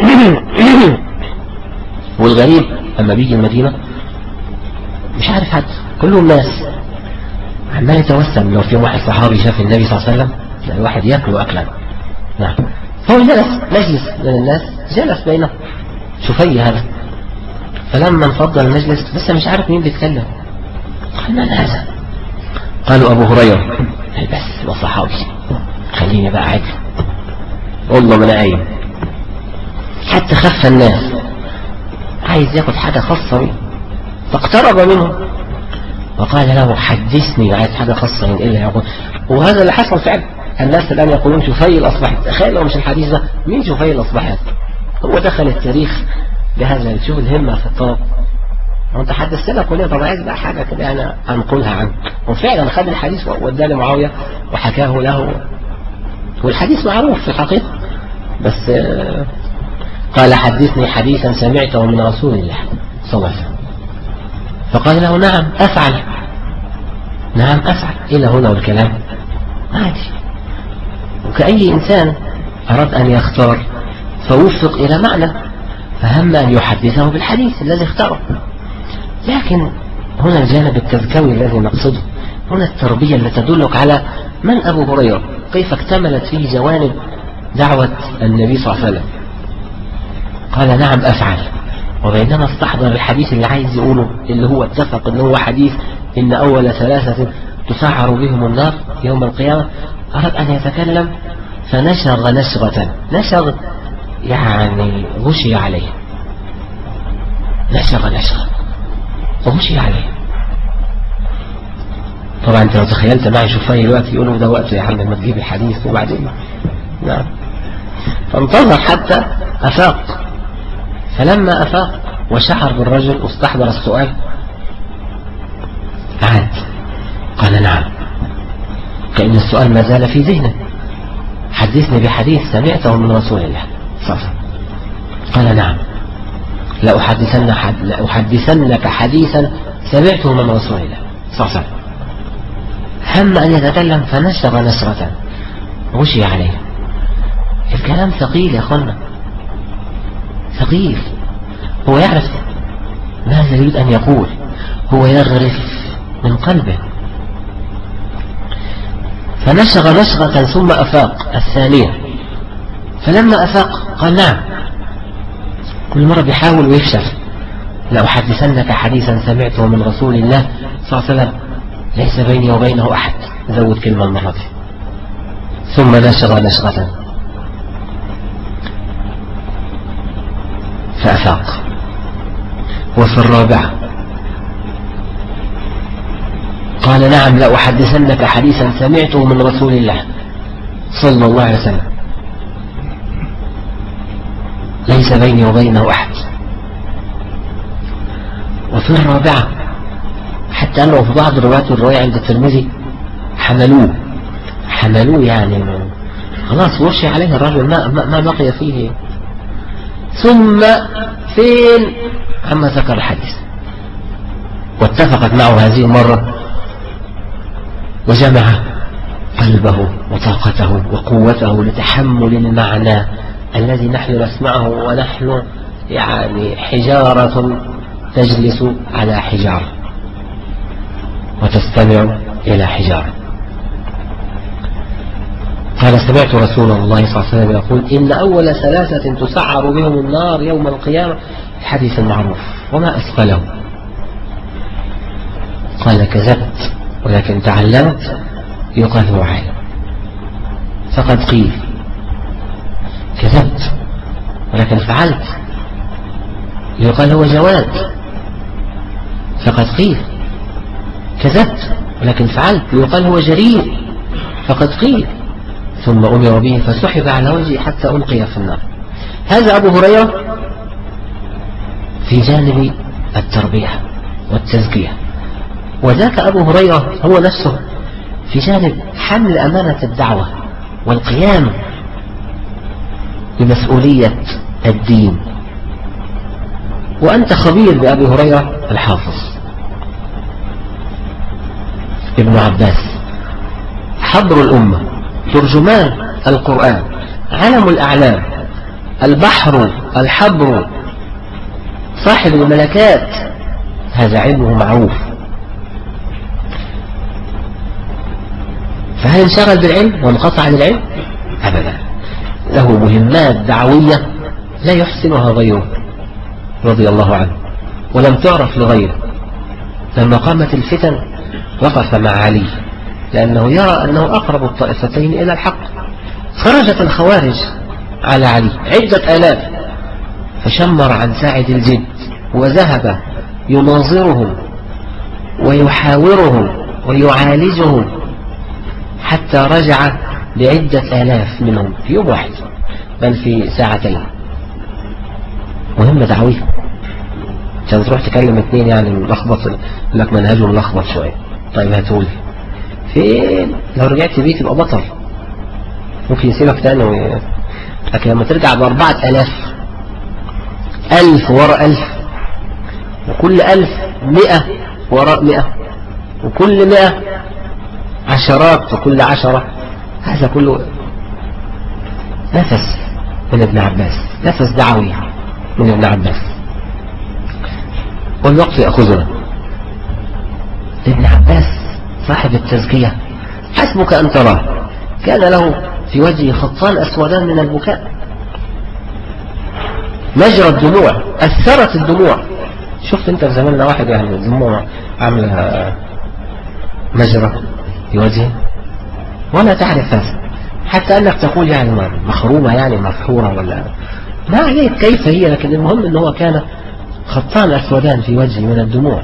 والغريب أما بيجي المدينة مش عارف حد، كلهم ناس. عمال يتوسم لو في واحد صحابي شاف النبي صلى الله عليه وسلم يعني واحد يأكل أكلا. نعم. فهو جلس مجلس من الناس، جلس بينه شفي هذا. فلما انفض المجلس لسه مش عارف مين بيتكلم، قال من هذا؟ قالوا أبو هريرة. بس وصحابي خليني بقى عادي والله من قايم. حتى خف الناس عايز ياخد حاجة خاصة بيه، فاقترب منه وقال له حدثني، عايز حاجة خاصة من إلا يقول. وهذا اللي حصل فعلا. الناس الآن يقولون شفي الأصبحي. تخيل لو مش الحديث ده، مين شفي الأصبحي؟ هو دخل التاريخ بهذا. شوف الهمة في الطلب. وانت حدثت لك وليه؟ طب عايز بقى حاجة كده أنا أنقلها عنه. وفعلا خد الحديث واداه لمعاوية وحكاه له، والحديث معروف في الحقيقة. بس قال حدثني حديثا سمعته من رسول الله صلى الله عليه وسلم. فقال له نعم أفعل، نعم أفعل. إلى هنا والكلام عادي. وكأي إنسان أراد أن يختار فوفق إلى معنى، فهم أن يحدثه بالحديث الذي اختاره. لكن هنا الجانب التذكوي الذي نقصده، هنا التربية التي تدلك على من أبو هريرة، كيف اكتملت فيه جوانب دعوة النبي صلى الله عليه وسلم. قال نعم أفعل. وبينما استحضر الحديث اللي عايز يقوله، اللي هو اتفق أنه هو حديث إن أول ثلاثة تسعر بهم النار يوم القيامة، أراد أن يتكلم فنشغ نشغة. نشغ يعني غشي عليه، نشغ نشغة وغشي عليه. طبعا انت لو تخيلت معي شوفي الوقت يقولوا ده وقت يا عم ما تجيب الحديث وبعدين. نعم. فانتظر حتى أفاق. فلما أفاق وشعر بالرجل واستحضر السؤال عاد قال نعم، كأن السؤال ما زال في ذهنه. حدثني بحديث سمعته من رسول الله صلى الله عليه وسلم. قال نعم لأحدثنك حديثا سمعته من رسول الله صلى الله عليه وسلم. هم أن يتكلم فنشغ نشغة غشي عليه. الكلام ثقيل يا أخوانا، ثقيل. هو يعرف ماذا يريد أن يقول، هو يغرف من قلبه. فنشغ نشغة ثم أفاق الثانية. فلما أفاق قال نعم. كل مرة بيحاول ويفشل. لأحدثنك حديثا سمعته من رسول الله صلى الله عليه وسلم ليس بيني وبينه أحد. زود كلمة المرة دي. ثم نشغ نشغة فأفاق. وفي الرابعة قال نعم لأحدثنك حديثا سمعته من رسول الله صلى الله عليه وسلم ليس بيني وبينه أحد. وفي الرابعة حتى أنه في بعض الرواية عند الترمذي حملوه يعني خلاص وشي عليه الرجل ما بقي فيه. ثم فين عما ذكر الحديث واتفقت معه هذه المرة وجمع قلبه وطاقته وقوته لتحمل المعنى الذي نحن نسمعه ونحن يعني حجارة تجلس على حجارة. وتستمع إلى حجارة. قال سمعت رسول الله صلى الله عليه وسلم يقول إن أول ثلاثة تسعر بهم النار يوم القيامة، الحديث المعروف، وما أثقله؟ قال كذبت ولكن تعلمت، يقال هو عالم. فقد قيل كذبت ولكن فعلت، يقال هو جواد. فقد قيل كذبت ولكن فعلت، يقال هو جريء. فقد قيل ثم أمر به فسحب على وجهه حتى ألقي في النار. هذا أبو هريرة في جانب التربية والتزكية، وذاك أبو هريرة هو نفسه في جانب حمل أمانة الدعوة والقيام بمسؤولية الدين. وأنت خبير بأبي هريرة الحافظ ابن عباس، حبر الأمة، ترجمان القرآن، علم الأعلام، البحر الحبر، صاحب الملكات، هذا علمه معروف. فهل انشغل بالعلم وانقطع عن العلم؟ أبدا، له مهمات دعوية لا يحسنها غيره رضي الله عنه، ولم تعرف لغيره. لما قامت الفتن وقف مع علي، لأنه يرى أنه أقرب الطائفتين إلى الحق. خرجت الخوارج على علي عدة آلاف، فشمر عن ساعد الجد وذهب يناظرهم ويحاورهم ويعالجهم حتى رجع بعدة آلاف منهم في يوم واحد، بل في ساعتين. مهمة دعوية. عشان تروح تكلم اثنين يعني ملخبط لك منهجه ملخبط شوية، طيب هاتولي فين؟ لو رجعت بيت يبقى بطل، ممكن يسيبك تاني. لكن لما ترجع ب4000، 1000 وراء 1000، وكل 1000 100 وراء 100، وكل 100 عشرات، وكل 10، هذا كله نفس من ابن عباس، نفس دعوي من ابن عباس. والوقت يأخذنا. ابن عباس صاحب التزكية حسبك أن تراه كان له في وجهه خطان أسودان من البكاء، مجرى الدموع، أثرت الدموع. شفت انت في زماننا واحد يعني الدموع عاملة مجرى في وجهه ولا تعرف هذا، حتى أنك تقول يعني مخرومة يعني مفحورة ولا ما عليك كيف هي، لكن المهم أنه كان خطان أسودان في وجهه من الدموع.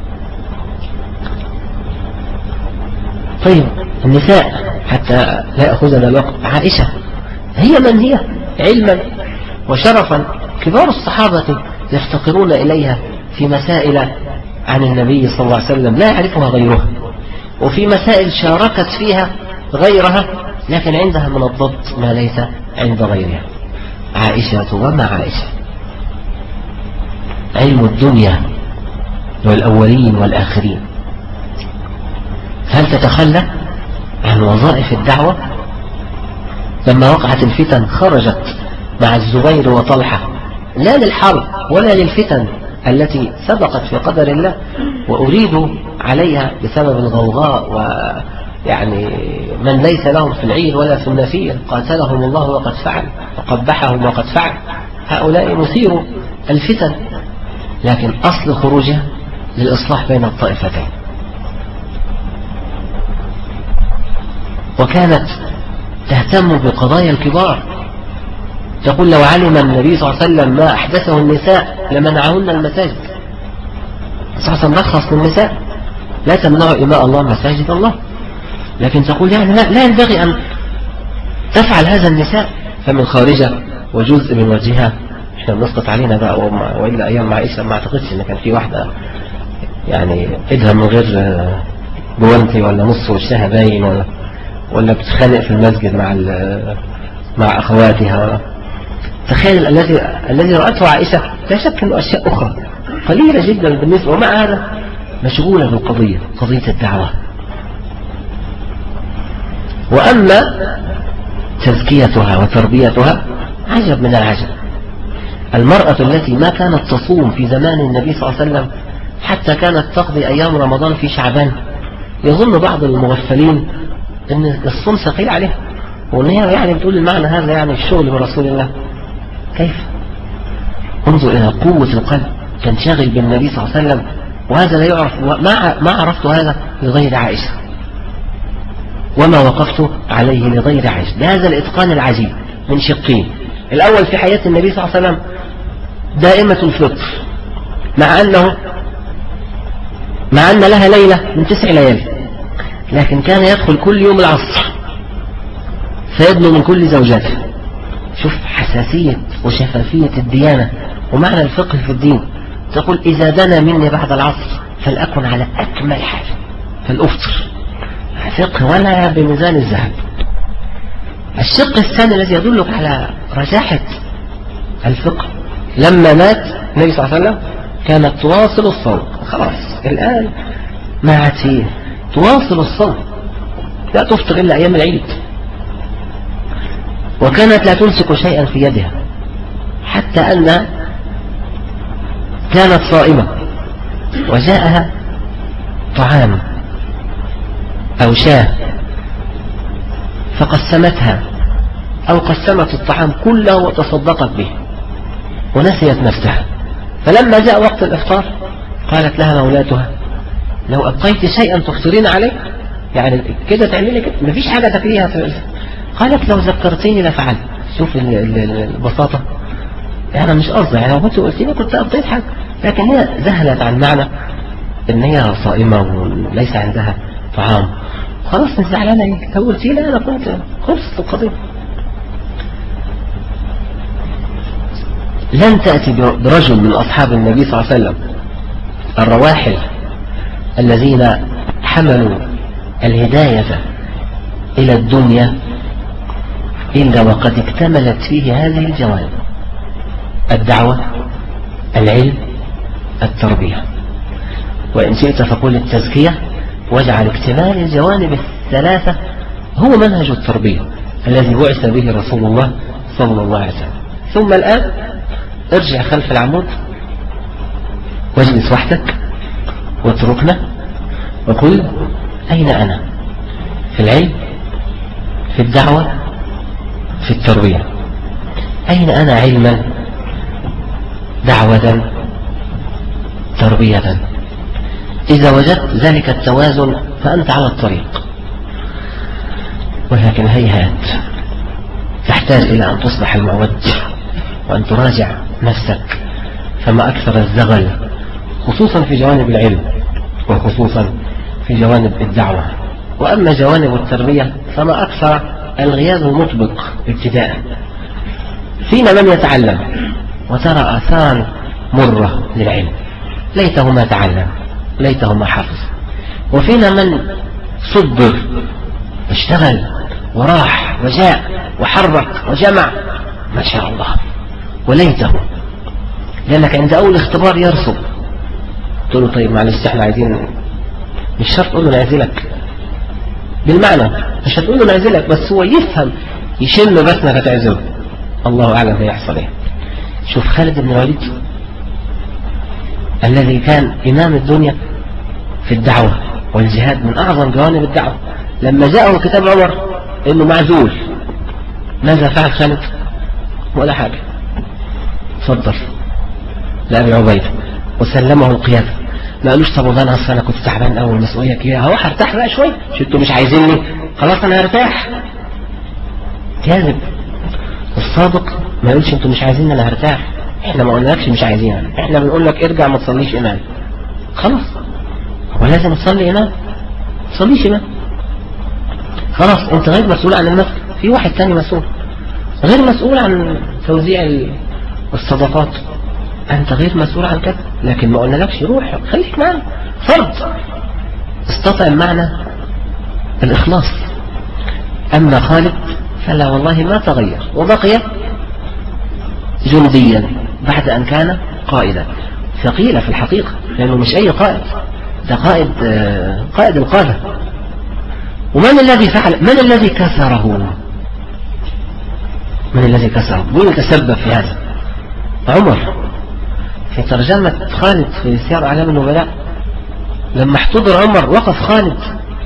طيب النساء حتى لا يأخذنا الوقت، عائشة هي من هي علما وشرفا، كبار الصحابة يفتقرون إليها في مسائل عن النبي صلى الله عليه وسلم لا يعرفها غيرها، وفي مسائل شاركت فيها غيرها لكن عندها من الضبط ما ليس عند غيرها. عائشة وما عائشة، علم الدنيا والأولين والآخرين. هل تتخلى عن وظائف الدعوة؟ لما وقعت الفتن خرجت مع الزبير وطلحة، لا للحرب ولا للفتن التي سبقت في قدر الله وأريدوا عليها بسبب الغوغاء، ويعني من ليس لهم في العير ولا في النفير قاتلهم الله وقد فعل وقبحهم وقد فعل. هؤلاء مثيروا الفتن، لكن أصل خروجها للإصلاح بين الطائفتين. وكانت تهتم بقضايا الكبار، تقول لو علم النبي صلى الله عليه وسلم ما أحدثه النساء لمنعهن المساجد. صلى الله عليه وسلم رخص للنساء لا تمنعوا إماء الله مساجد الله، لكن تقول يعني لا ينبغي أن تفعل هذا النساء. فمن خارجة وجزء من وجهها احنا بنسقط علينا بقى، وإلا أيام عائشة ما أعتقدش إن كان في واحدة يعني إيدها من غير جوانتي ولا نص وشها باين ولا بتخانق في المسجد مع أخواتها. تخيل الذي رأته عائشة، لا شك أنه أشياء أخرى قليلة جدا بالنسبة، ومع هذا مشغولة بالقضية، قضية الدعوة. وأما تزكيتها وتربيتها عجب من العجب. المرأة التي ما كانت تصوم في زمان النبي صلى الله عليه وسلم حتى كانت تقضي أيام رمضان في شعبان يظن بعض المغفلين ان الصوم ثقيل عليه، وان هي يعني بتقول المعنى هذا يعني الشغل برسول الله. كيف؟ انظر الى قوة القلب، كان شاغل بالنبي صلى الله عليه وسلم، وهذا لا يعرف. ما عرفت هذا لغير عائشة، وما وقفت عليه لغير عائشة. بهذا الاتقان العجيب من شقين. الاول في حياة النبي صلى الله عليه وسلم دائمة الفطر، مع أن لها ليلة من 9 ليالي، لكن كان يدخل كل يوم العصر فيدنو من كل زوجاته. شوف حساسية وشفافية الديانة ومعنى الفقه في الدين. تقول إذا دنا مني بعد العصر فلأكن على أكمل حال، فالأفطر فقه ولا بميزان الذهب. الشق الثاني الذي يدلك على رجاحة الفقه، لما مات النبي صلى الله عليه وسلم كانت تواصل الصوم. خلاص الآن ما عاد فيه، تواصل الصوم، لا تفطر إلا أيام العيد. وكانت لا تمسك شيئا في يدها، حتى أن كانت صائمة وجاءها طعام أو شاة فقسمتها، أو قسمت الطعام كله وتصدقت به ونسيت نفسها. فلما جاء وقت الإفطار قالت لها مولاتها لو أبقيت شيئا تفطرين عليه، يعني كده تعملي كده مفيش حاجة تاكليها في. قالت لو ذكرتيني لفعلت. شوف البساطة، يعني مش قصدي، يعني لو كنت قلتيني كنت أبقيت حاجة، لكن هي ذهلت عن معنى إن هي صائمة وليس عندها طعام. خلاص مش زعلانة ايه؟ لو قلتي لي أنا كنت خلصت القضية. لن تأتي برجل من أصحاب النبي صلى الله عليه وسلم الرواحل الذين حملوا الهداية إلى الدنيا إلا وقد اكتملت فيه هذه الجوانب: الدعوة، العلم، التربية، وإن شئت فقل التزكية، واجعل اكتمال الجوانب الثلاثة هو منهج التربية الذي بعث به رسول الله صلى الله عليه وسلم. ثم الآن ارجع خلف العمود واجلس وحدك واتركنا وقل أين أنا في العلم، في الدعوة، في التربية؟ أين أنا علما، دعوة، تربية؟ إذا وجدت ذلك التوازن فأنت على الطريق. ولكن هيهات، تحتاج إلى أن تصبح المعود وأن تراجع نفسك. فما أكثر الزغل خصوصا في جوانب العلم وخصوصا في جوانب الدعوة. وأما جوانب التربية فما أكثر الغياب المطبق ابتداء. فينا من يتعلم وترى آثارا مرة للعلم، ليته ما تعلم، ليته ما حفظ. وفينا من صدر واشتغل وراح وجاء وحرك وجمع ما شاء الله، وليته، لأنك عند أول اختبار يرسب. تقول له طيب معلش احنا عايزين، مش شرط تقول له نعزلك بالمعنى، مش هتقول له نعزلك، بس هو يفهم يشم بس انك هتعزله. الله أعلم هيحصل ايه. شوف خالد بن الوليد الذي كان إمام الدنيا في الدعوة والجهاد، من أعظم جوانب الدعوة، لما جاءه كتاب عمر إنه معزول، ماذا فعل خالد؟ ولا حاجة، صدر لأبي عبيدة وسلمه القيادة. ما قالوش طب والله أنا كنت تعبان أول مسؤولية كده، هو هرتاح بقى شوية، مش انتوا مش عايزيني، خلاص أنا هرتاح. كاذب. الصادق ما يقولش انتوا مش عايزين أنا هرتاح، احنا ما قلناكش مش عايزين، احنا بنقول لك ارجع ما تصليش إمام. خلاص هو لازم تصلي إمام، ما تصليش إمام، خلاص انت غير مسؤول عن المسجد، في واحد تاني مسؤول، غير مسؤول عن توزيع الصدقات، انت غير مسؤول عن كده. لكن ما قلنا لكش روح خليك معنا، فرض استطعم معنى الإخلاص. أما خالد فلا والله ما تغير، وبقي جنديا بعد أن كان قائدا. ثقيلة في الحقيقة، لأنه مش أي قائد، ده قائد القادة. ومن الذي فعل؟ من الذي كسره؟ من الذي كسره؟ من يتسبب في هذا؟ عمر. في ترجمة خالد في سير أعلام النبلاء لما احتضر عمر وقف خالد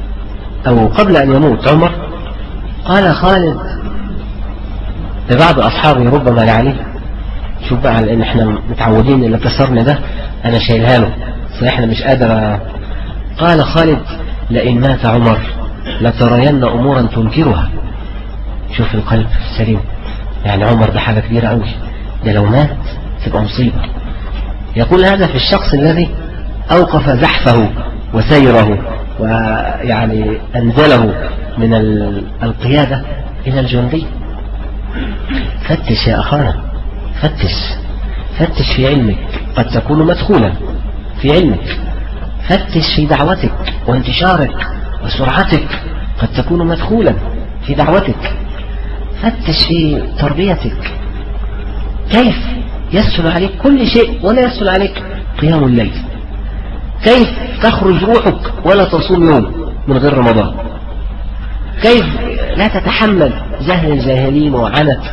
أو قبل أن يموت عمر قال خالد لبعض أصحابه ربما لعلي، شوف بقى لأن احنا متعودين اللي كسرنا ده أنا شايلها له صحيح أنا مش قادر. قال خالد لئن مات عمر لترين أمورا تنكرها. شوف القلب السليم، يعني عمر ده حاجة كبيرة قوي، ده لو مات تبقى مصيبة. يقول هذا في الشخص الذي أوقف زحفه وسيره ويعني أنزله من القيادة إلى الجندي. فتش يا أخانا، فتش في علمك، قد تكون مدخولا في علمك. فتش في دعوتك وانتشارك وسرعتك، قد تكون مدخولا في دعوتك. فتش في تربيتك، كيف يسهل عليك كل شيء ولا يسهل عليك قيام الليل؟ كيف تخرج روحك ولا تصوم يوم من غير رمضان؟ كيف لا تتحمل جهل الجاهلين وعنت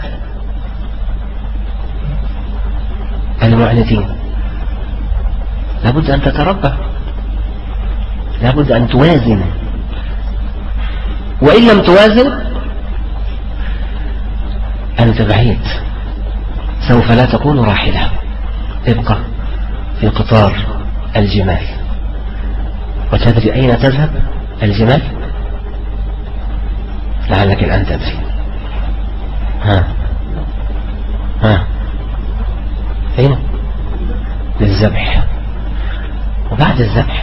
المعنتين؟ لابد أن تتربى، لابد أن توازن، وإن لم توازن أنت بعيد، سوف لا تكون راحلة، ابقى في قطار الجمال. وتدري أين تذهب الجمال؟ لعلك الآن تدري. أين؟ للذبح. وبعد الذبح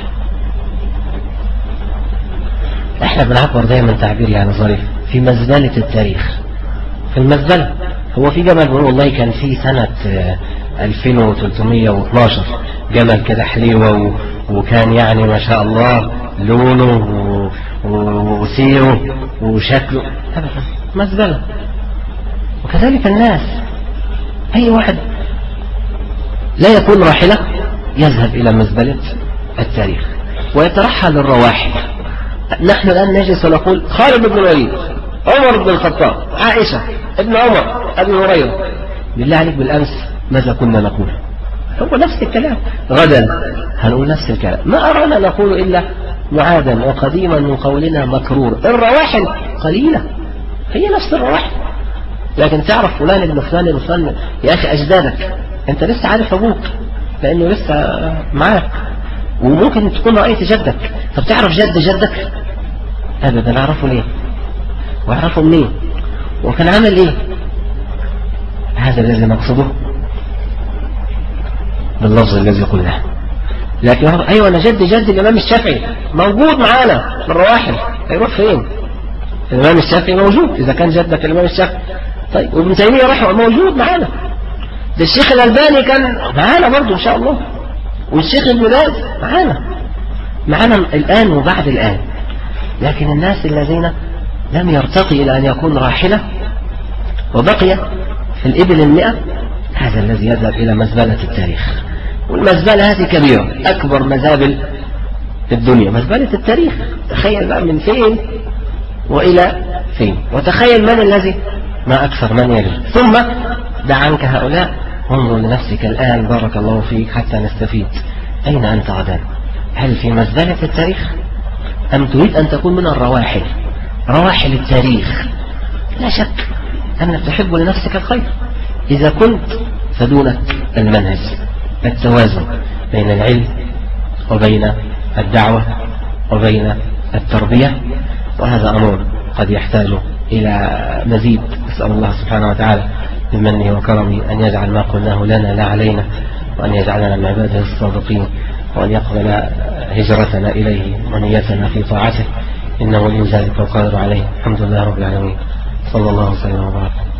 احنا بنعبر دايما تعبير يعني ظريف في مزبلة التاريخ. في المزبلة هو في جمل بيقول والله كان في سنة 2312 جمل كده حليوة وكان يعني ما شاء الله لونه وسيره وشكله مزبلة. وكذلك الناس، أي واحد لا يكون راحلة يذهب إلى مزبلة التاريخ ويترحل الرواحل. نحن الآن نجلس ونقول خالد بن الوليد، عمر بن الخطاب، عائشة، ابن عمر، ابن هريرة. بالله عليك بالأمس ماذا كنا نقول؟ هو نفس الكلام. غدا هنقول نفس الكلام. ما أرانا نقول إلا معادا وقديما من قولنا مكرور. الرواحل قليلة، هي نفس الرواحل. لكن تعرف فلان ابن فلان ابن فلان، يا أخي أجدادك أنت لسه عارف أبوك لأنه لسه معاك، وممكن تكون رأيت جدك. طب تعرف جد جدك؟ أبدا. أعرفه ليه؟ وأعرفه منين؟ وكان عمل إيه؟ هذا الذي نقصده باللفظ الذي قلناه. لكن أيوة أنا جد الإمام الشافعي موجود معانا في الرواحل، هيروح فين؟ الإمام الشافعي موجود إذا كان جدك الإمام الشافعي. طيب وابن تيمية رحمه موجود معانا، ده الشيخ الألباني كان معانا برضو إن شاء الله، والشيخ ابن باز معانا الآن وبعد الآن. لكن الناس الذين لم يرتقي إلى أن يكون راحلة وبقي في الإبل 100، هذا الذي يذهب إلى مزبلة التاريخ. والمزبلة هذه كبيرة، أكبر مزابل في الدنيا مزبلة التاريخ. تخيل بقى من فين وإلى فين، وتخيل من الذي ما أكثر من يلي. ثم دع عنك هؤلاء، انظر لنفسك الآن بارك الله فيك حتى نستفيد. أين أنت غدا؟ هل في مزبلة التاريخ أم تريد أن تكون من الرواحل، رواحل التاريخ؟ لا شك أنك تحب لنفسك الخير إذا كنت فدونك المنهج، التوازن بين العلم وبين الدعوة وبين التربية. وهذا أمر قد يحتاج إلى مزيد. أسأل الله سبحانه وتعالى بمنه وكرمه أن يجعل ما قلناه لنا لا علينا، وأن يجعلنا من عباده الصادقين، وأن يقبل هجرتنا إليه ونيتنا في طاعته، إنه ولي ذلك والقادر عليه. الحمد لله رب العالمين، صلى الله وسلم وبارك.